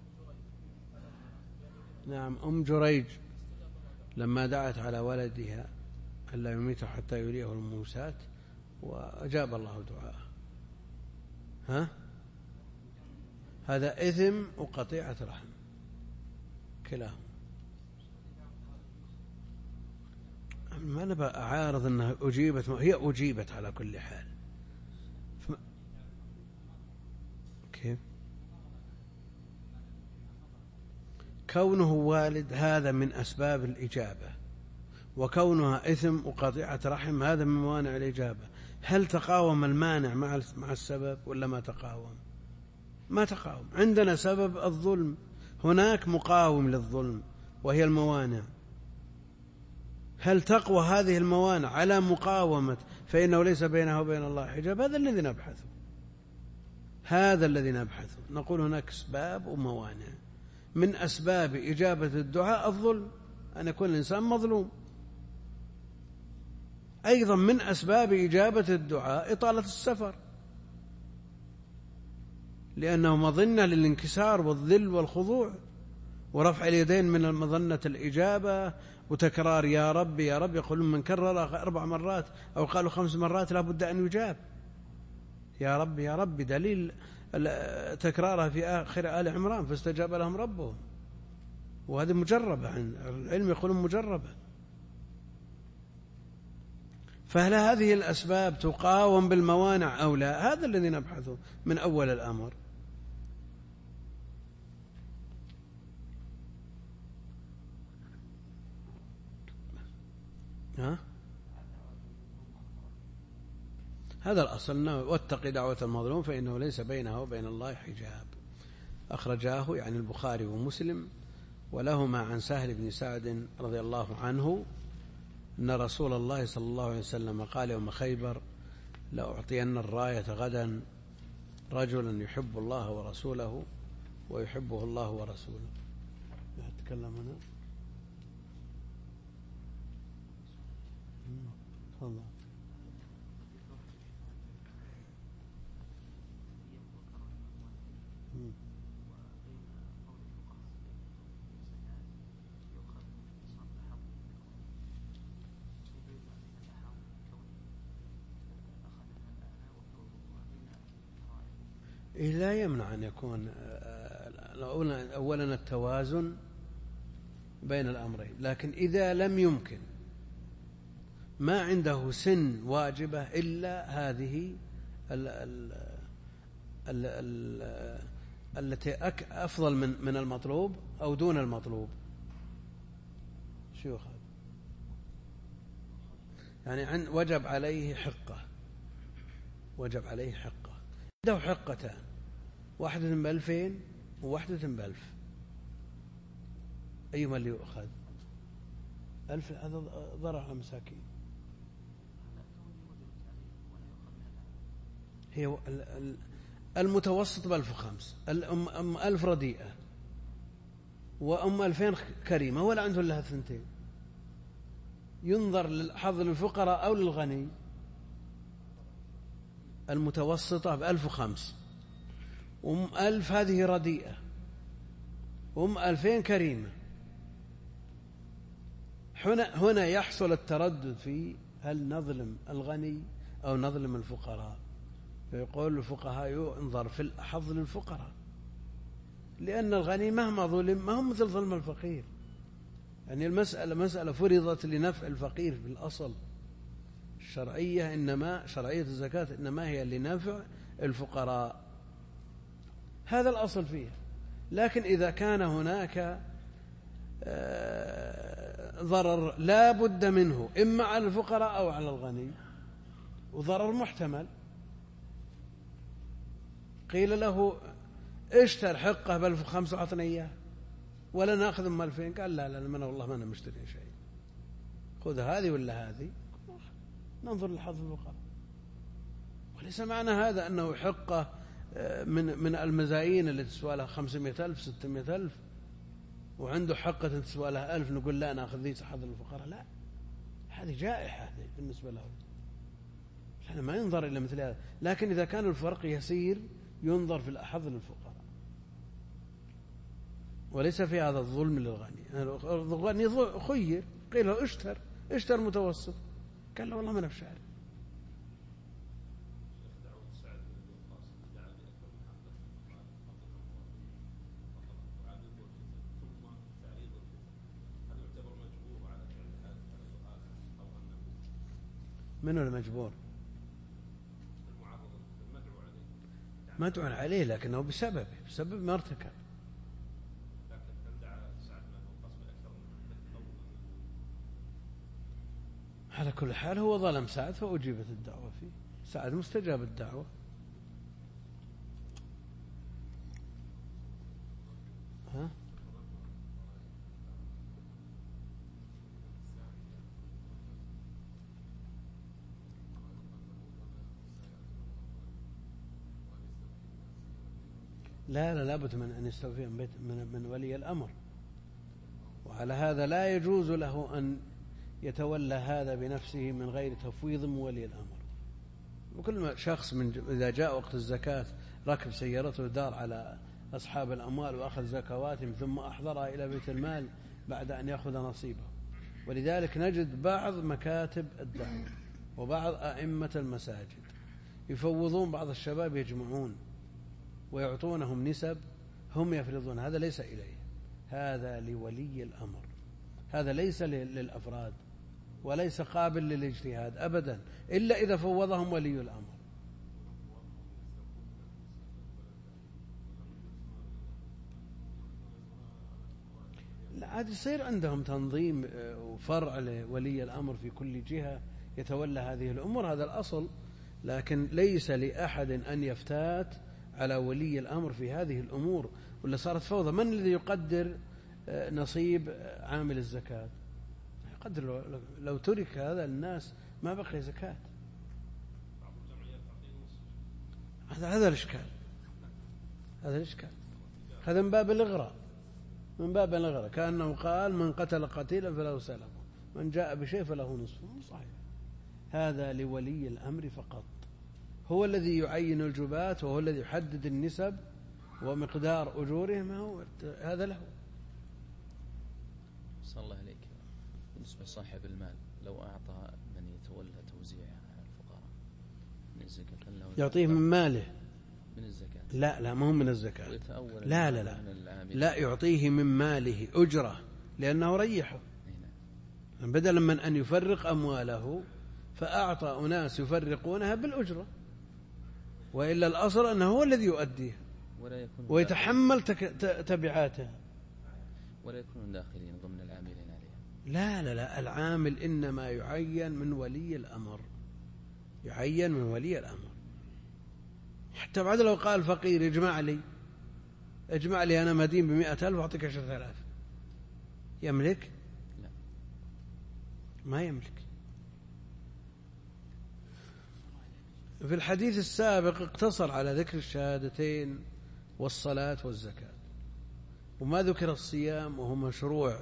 نعم، أم جريج لما دعت على ولدها ألا يميته حتى يريه الموسات وأجاب الله دعاءه. ها هذا إثم وقطيعة رحم كلاهما. ما نبى أعارض أنها أجيبت، هي أجيبت على كل حال. كيف؟ كونه والد هذا من أسباب الإجابة، وكونها إثم وقطيعة رحم هذا من موانع الإجابة. هل تقاوم المانع مع مع السبب ولا ما تقاوم؟ ما تقاوم. عندنا سبب الظلم، هناك مقاوم للظلم وهي الموانع. هل تقوى هذه الموانع على مقاومة فإنه ليس بينها وبين الله حجاب؟ هذا الذي نبحثه، هذا الذي نبحثه. نقول هناك أسباب وموانع. من أسباب إجابة الدعاء الظلم، أن يكون الإنسان مظلوم. أيضا من أسباب إجابة الدعاء إطالة السفر، لأنه مظنة للانكسار والذل والخضوع، ورفع اليدين من مظنة الإجابة، وتكرار يا رب يا رب. يقولون من كرر أربع مرات أو قالوا خمس مرات لا بد أن يجاب يا رب يا رب، دليل تكرارها في آخر آل عمران فاستجاب لهم ربهم. وهذه مجربة، عن العلم يقولون مجربة. فهل هذه الأسباب تقاوم بالموانع أو لا؟ هذا الذي نبحثه من أول الأمر. ها؟ هذا الأصل، واتق دعوة المظلوم فإنه ليس بينها وبين الله حجاب. أخرجاه يعني البخاري ومسلم، ولهما عن سهل بن سعد رضي الله عنه أن رسول الله صلى الله عليه وسلم قال يوم خيبر: لأعطين الراية غدا رجلا يحب الله ورسوله ويحبه الله ورسوله. أتكلم هنا. تفضل. لا يمنع أن يكون أولا التوازن بين الأمرين، لكن إذا لم يمكن، ما عنده سن واجبة إلا هذه ال ال ال ال التي أفضل من من المطلوب أو دون المطلوب. شو هذا؟ يعني عن وجب عليه حقة، وجب عليه حقة، عنده حقتان، واحدة بألفين وواحدة بألف، أيما اللي يؤخذ؟ ألف هذا ضرر على مساكين. هي المتوسط بألف وخمس، الأم ألف رديئة وأم ألفين كريمة، ولا عنده لها ثنتين. ينظر للحظ للفقراء أو للغني. المتوسطة بألف وخمس، أم ألف هذه رديئة، أم ألفين كريمة. هنا هنا يحصل التردد في هل نظلم الغني أو نظلم الفقراء. فيقول الفقهاء ينظر في الأحظ للفقراء، لأن الغني مهما ظلم ما هو مثل ظلم الفقير. يعني المسألة مسألة فرضت لنفع الفقير بالأصل الشرعية، إنما شرعية الزكاة إنما هي لنفع الفقراء، هذا الأصل فيها. لكن إذا كان هناك ضرر لا بد منه إما على الفقراء أو على الغني، وضرر محتمل، قيل له اشتر حقه بألف وخمسة وعطنا إياه ولا نأخذ أم ألفين، قال لا لا من والله ما أنا مشتري شيء، خذ هذه ولا هذه، ننظر لحظ الفقراء. وليس معنى هذا أنه حقه من من المزايين اللي تسوى لها خمسمائة ألف ستمائة ألف وعنده حقة تسوى لها ألف نقول لا نأخذ ذي حظ الفقراء، لا، هذه جائحة بالنسبة له. احنا ما ينظر إلى مثل هذا. لكن إذا كان الفرق يسير ينظر في الأحظ للفقراء، وليس في هذا الظلم للغني. الغني خير، قيل له اشتر اشتر متوسط، قال له والله ما أنا بشاري. من هو المجبور؟ مدعو عليه لكنه بسببه، بسبب ما ارتكب. على كل حال هو ظلم سعد فأجيبت الدعوة فيه، سعد مستجاب الدعوة. ها؟ لا لا لابد من أن يستوفي من, من, من ولي الأمر، وعلى هذا لا يجوز له أن يتولى هذا بنفسه من غير تفويض من ولي الأمر. وكل شخص من إذا جاء وقت الزكاة ركب سيارته دار على أصحاب الأموال وأخذ زكواتهم ثم أحضرها إلى بيت المال بعد أن يأخذ نصيبه. ولذلك نجد بعض مكاتب الدعوة وبعض أئمة المساجد يفوضون بعض الشباب، يجمعون ويعطونهم نسب هم يفرضون. هذا ليس إليه، هذا لولي الأمر، هذا ليس للأفراد وليس قابل للاجتهاد أبدا إلا إذا فوضهم ولي الأمر. لا عاد يصير عندهم تنظيم وفرع لولي الأمر في كل جهة يتولى هذه الأمور، هذا الأصل. لكن ليس لأحد أن يفتات على ولي الأمر في هذه الأمور، ولا صارت فوضى. من الذي يقدر نصيب عامل الزكاة؟ يقدر. لو ترك هذا الناس ما بقي زكاة. هذا هذا الإشكال، هذا الإشكال، هذا من باب الإغراء، من باب الإغراء، كأنه قال من قتل قتيلا فله سلبه، من جاء بشيء فله نصفه. مو صحيح، هذا لولي الأمر فقط، هو الذي يعين الجبات وهو الذي يحدد النسب ومقدار أجورهم، هو هذا له. صلى الله عليك. بالنسبة لصاحب المال لو أعطى من يتولى توزيع الفقراء من الزكاة يعطيه من ماله من الزكاة؟ لا لا ما هو من الزكاة، لا لا لا لا يعطيه من ماله أجرة، لأنه ريحه. بدلا من أن يفرق أمواله فأعطى أناس يفرقونها بالأجرة، وإلا الأصل أنه هو الذي يؤديها ويتحمل تبعاتها، ولا يكونون داخلين ضمن العاملين عليها. لا لا لا العامل إنما يعين من ولي الأمر، يعين من ولي الأمر. حتى بعد لو قال فقير اجمع لي اجمع لي أنا مدين بمئة ألف وأعطيك عشرة آلاف، يملك؟ لا ما يملك. في الحديث السابق اقتصر على ذكر الشهادتين والصلاة والزكاة، وما ذكر الصيام وهو مشروع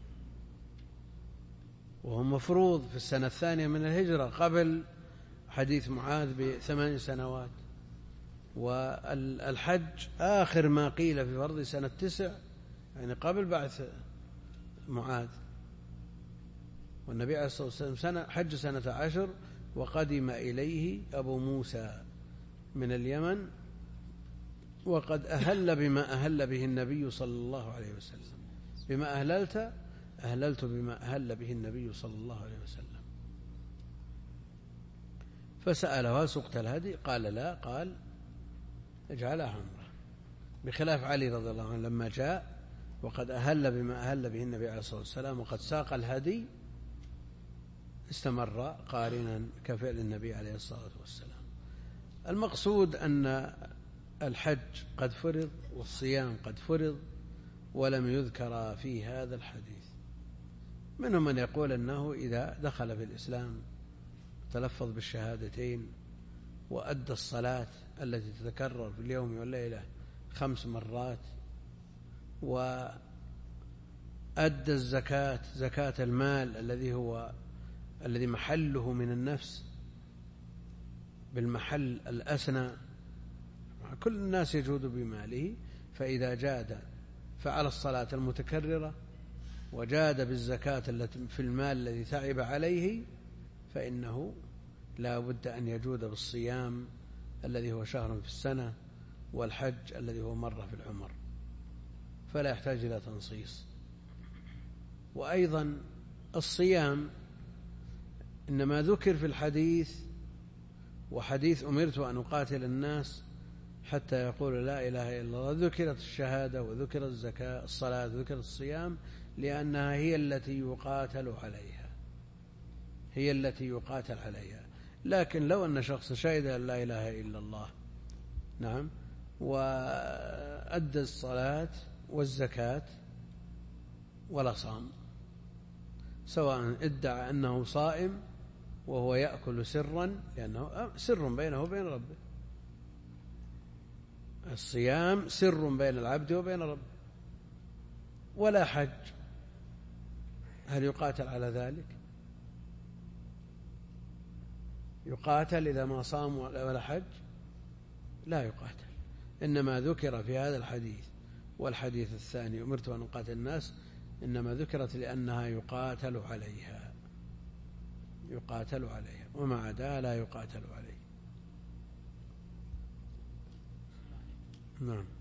وهو مفروض في السنة الثانية من الهجرة قبل حديث معاذ بثمان سنوات، والحج آخر ما قيل في فرض سنة تسع، يعني قبل بعث معاذ. والنبي عليه الصلاة والسلام سنة حج سنة عشر، وقدم إليه أبو موسى من اليمن، وقد أهل بما أهل به النبي صلى الله عليه وسلم. بما أهللت أهللت بما أهل به النبي صلى الله عليه وسلم. فسأله سقت الهدي؟ قال لا، قال اجعلها عمره، بخلاف علي رضي الله عنه لما جاء وقد أهل بما أهل به النبي عليه الصلاة والسلام وقد ساق الهدي استمر قارنا كفعل النبي عليه الصلاة والسلام. المقصود أن الحج قد فرض والصيام قد فرض ولم يذكر في هذا الحديث. منهم من يقول أنه إذا دخل في الإسلام تلفظ بالشهادتين وأدى الصلاة التي تتكرر في اليوم والليلة خمس مرات، وأدى الزكاة زكاة المال الذي هو الذي محله من النفس بالمحل الأسنى، كل الناس يجود بماله، فإذا جاد فعل الصلاة المتكررة وجاد بالزكاة التي في المال الذي تعب عليه، فإنه لا بد أن يجود بالصيام الذي هو شهر في السنة والحج الذي هو مرة في العمر، فلا يحتاج إلى تنصيص. وأيضا الصيام إنما ذكر في الحديث، وحديث أمرت أن أقاتل الناس حتى يقول لا إله إلا الله. ذكرت الشهادة وذكرت الزكاة الصلاة وذكرت الصيام لأنها هي التي يقاتل عليها، هي التي يقاتل عليها. لكن لو أن شخص شهد أن لا إله إلا الله نعم وأدى الصلاة والزكاة ولا صام، سواء ادعى أنه صائم وهو يأكل سرا لأنه سر بينه وبين ربه، الصيام سر بين العبد وبين ربه، ولا حج، هل يقاتل على ذلك؟ يقاتل إذا ما صام ولا حج؟ لا يقاتل. إنما ذكر في هذا الحديث والحديث الثاني أمرت أن أقاتل الناس، إنما ذكرت لأنها يقاتل عليها، يقاتل عليها، وما عداها لا يقاتل عليه. نعم.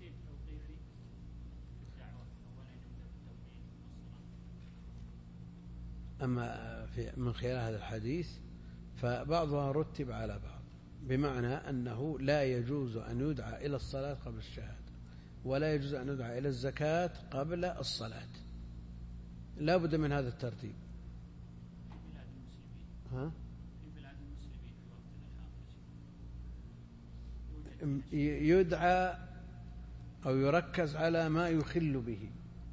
أما في من خلال هذا الحديث فبعضها رتب على بعض، بمعنى أنه لا يجوز أن يدعى إلى الصلاة قبل الشهادة، ولا يجوز أن يدعى إلى الزكاة قبل الصلاة، لا بد من هذا الترتيب. ها؟ يدعى أو يركز على ما يخل به،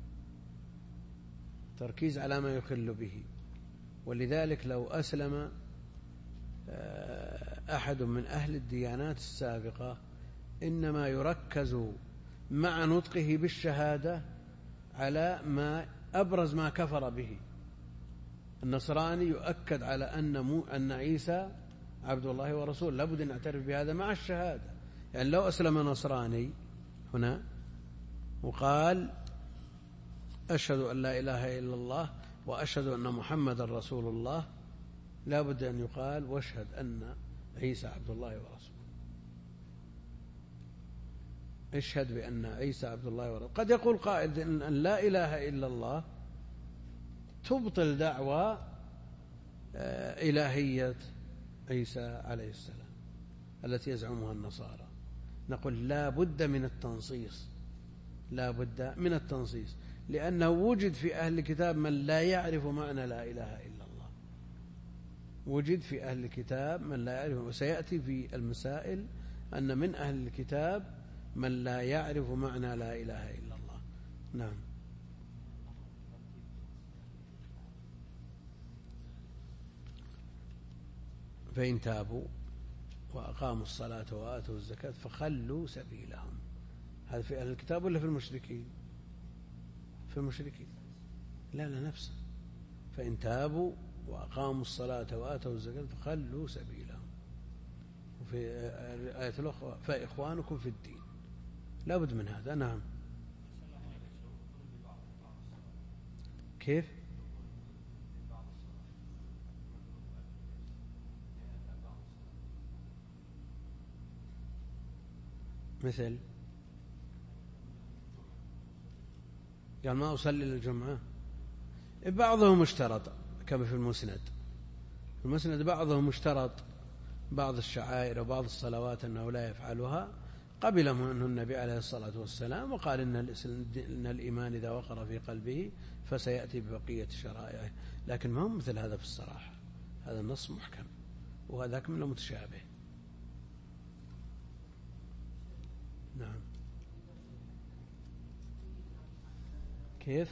تركيز على ما يخل به. ولذلك لو أسلم أحد من أهل الديانات السابقة إنما يركز مع نطقه بالشهادة على ما أبرز ما كفر به. النصراني يؤكد على أن, أن عيسى عبد الله ورسوله، لابد أن نعترف بهذا مع الشهادة. يعني لو أسلم نصراني هنا وقال أشهد أن لا إله إلا الله وأشهد أن محمد رسول الله، لا بد أن يقال واشهد أن عيسى عبد الله ورسوله، اشهد بأن عيسى عبد الله ورسوله. قد يقول قائل أن لا إله إلا الله تبطل دعوى إلهية عيسى عليه السلام التي يزعمها النصارى. نقول لا بد من التنصيص، لا بد من التنصيص، لأنه وجد في أهل الكتاب من لا يعرف معنى لا إله إلا الله، وجد في أهل الكتاب من لا يعرف، وسيأتي في المسائل أن من أهل الكتاب من لا يعرف معنى لا إله إلا الله. نعم. فإن تابوا وأقاموا الصلاة وآتوا الزكاة فخلوا سبيلهم. هذا في أهل الكتاب ولا في المشركين؟ في المشركين. لا لا نفسه. فإن تابوا وأقاموا الصلاة وآتوا الزكاة فخلوا سبيلهم. وفي آية الأخرى فإخوانكم في الدين. لا بد من هذا. نعم. كيف؟ مثل قال ما أصلي للجمعة، بعضهم اشترط كما في المسند، في المسند بعضهم اشترط بعض الشعائر وبعض الصلوات أنه لا يفعلها، قبله منه النبي عليه الصلاة والسلام وقال إن, إن الإيمان إذا وقر في قلبه فسيأتي ببقية شرائعه. لكن ما هو مثل هذا في الصراحة، هذا النص محكم وهذاك منه متشابه. نعم. كيف؟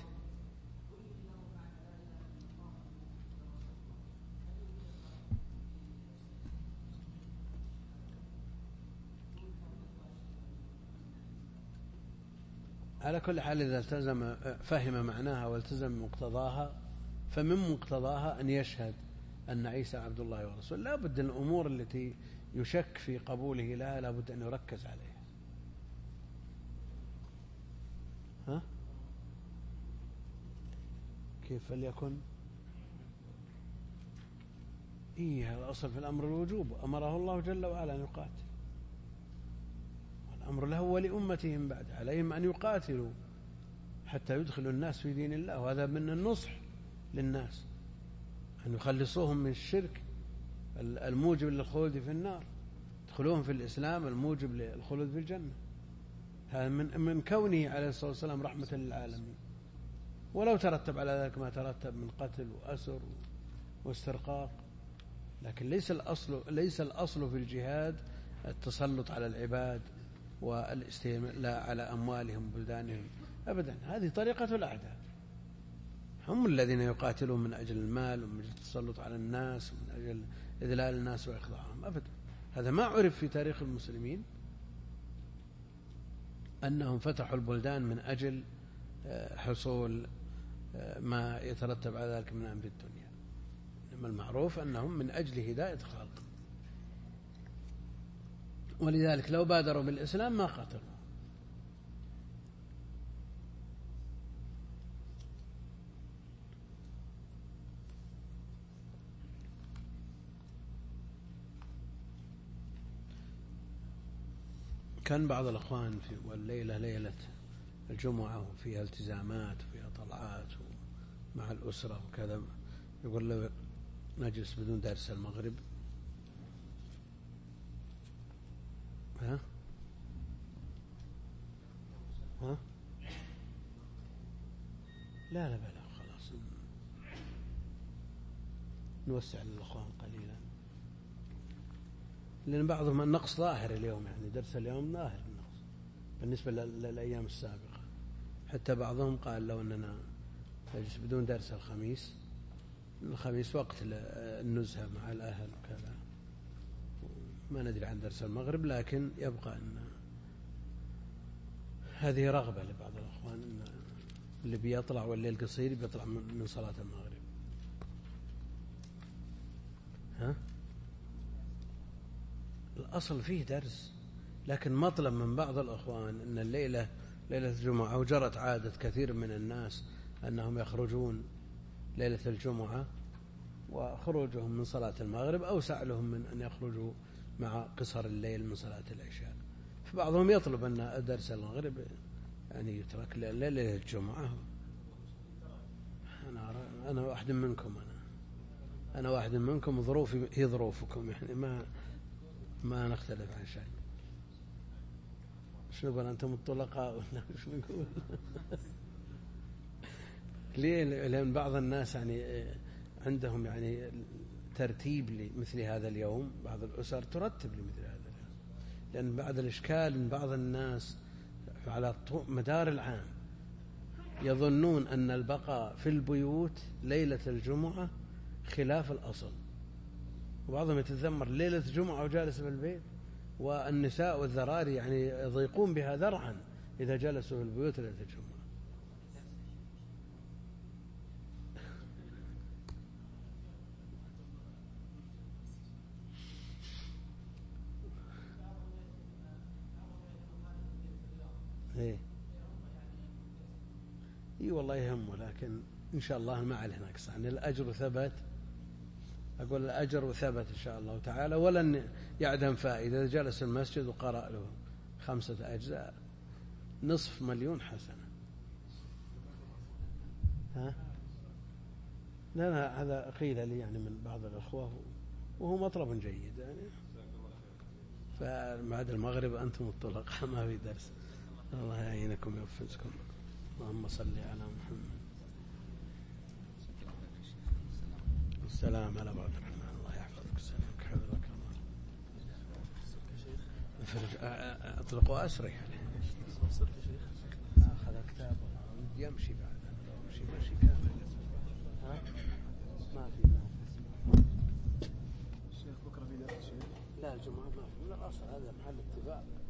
على كل حال إذا التزم فهم معناها والتزم مقتضاها، فمن مقتضاها أن يشهد أن عيسى عبد الله ورسوله. لا بد أن الأمور التي يشك في قبوله لها لا بد أن يركز عليها. ها؟ كيف فليكن؟ إيه هذا أصل في الأمر الوجوب، أمره الله جل وعلا أن يقاتل، والأمر له ولأمتهم بعد، عليهم أن يقاتلوا حتى يدخلوا الناس في دين الله، وهذا من النصح للناس أن يخلصوهم من الشرك الموجب للخلود في النار، يدخلون في الإسلام الموجب للخلود في الجنة. هذا من من كونه عليه الصلاة والسلام رحمة للعالمين، ولو ترتب على ذلك ما ترتب من قتل وأسر واسترقاق، لكن ليس الأصل ليس الأصل في الجهاد التسلط على العباد والاستيلاء على أموالهم وبلدانهم أبدا. هذه طريقة الأعداء، هم الذين يقاتلون من أجل المال ومن أجل التسلط على الناس ومن أجل إذلال الناس وإخضاعهم أبدا. هذا ما عرف في تاريخ المسلمين أنهم فتحوا البلدان من أجل حصول ما يترتب على ذلك من أمر الدنيا، إنما المعروف أنهم من أجل هداية الخلق، ولذلك لو بادروا بالإسلام ما قاتلوا. كان بعض الأخوان في والليلة ليلة الجمعة وفيها التزامات وفيها طلعات مع الأسرة وكذا، يقول لو نجلس بدون درس المغرب. ها ها لا لا بلا خلاص نوسع للأخوان قليلا، لأن بعضهم النقص ظاهر اليوم، يعني درس اليوم ظاهر النقص بالنسبة للأيام السابقة. حتى بعضهم قال لو أننا نجلس بدون درس الخميس، الخميس وقت النزهة مع الأهل وكذا، ما ندري عن درس المغرب، لكن يبقى أن هذه رغبة لبعض الأخوان أن اللي بيطلع والليل قصير بيطلع من صلاة المغرب. ها الأصل فيه درس، لكن مطلب من بعض الأخوان أن الليلة ليلة الجمعة، وجرت عادة كثير من الناس أنهم يخرجون ليلة الجمعة، وخروجهم من صلاة المغرب أوسع لهم من أن يخرجوا مع قصر الليل من صلاة العشاء. فبعضهم يطلب أن درس المغرب يعني يترك ليلة الجمعة. أنا أنا واحد منكم، أنا أنا واحد منكم، ظروفي هي ظروفكم، يعني ما ما نختلف عن شيء. شو نقول أنتم الطلقاء ولا شو نقول؟ ليه؟ لأن بعض الناس يعني عندهم يعني ترتيب لمثل هذا اليوم، بعض الأسر ترتب لمثل هذا اليوم، لأن بعض الإشكال إن بعض الناس على مدار العام يظنون أن البقاء في البيوت ليلة الجمعة خلاف الأصل، وبعضهم يتذمر ليلة الجمعة وجالس في البيت، والنساء والذراري يعني يضيقون بها ذرعا إذا جلسوا في البيوت ليلة الجمعة. ايه اي والله يهمه، لكن ان شاء الله ما عليه نقص، يعني الاجر ثبت، اقول الاجر ثبت ان شاء الله تعالى، ولن يعدم فائده. اذا جلس المسجد وقرأ له خمسة اجزاء نصف مليون حسنه. ها لا لا هذا قيل لي يعني من بعض الاخوه، وهو مطلب جيد يعني. فبعد المغرب انتم الطلقاء ما في درس. الله يعينكم ويوفقكم. اللهم صل على محمد. السلام على بعض الرحمن. الله يحفظك ويسلمك، حفظك الله. فرج اطلقوا اسري عليه. اخذ كتاب يمشي بعد يمشي مشي كامل. ها ما في الشيخ بكره في درس الشيخ؟ لا الجمعه ما في، من الاصل هذا محل اتفاق.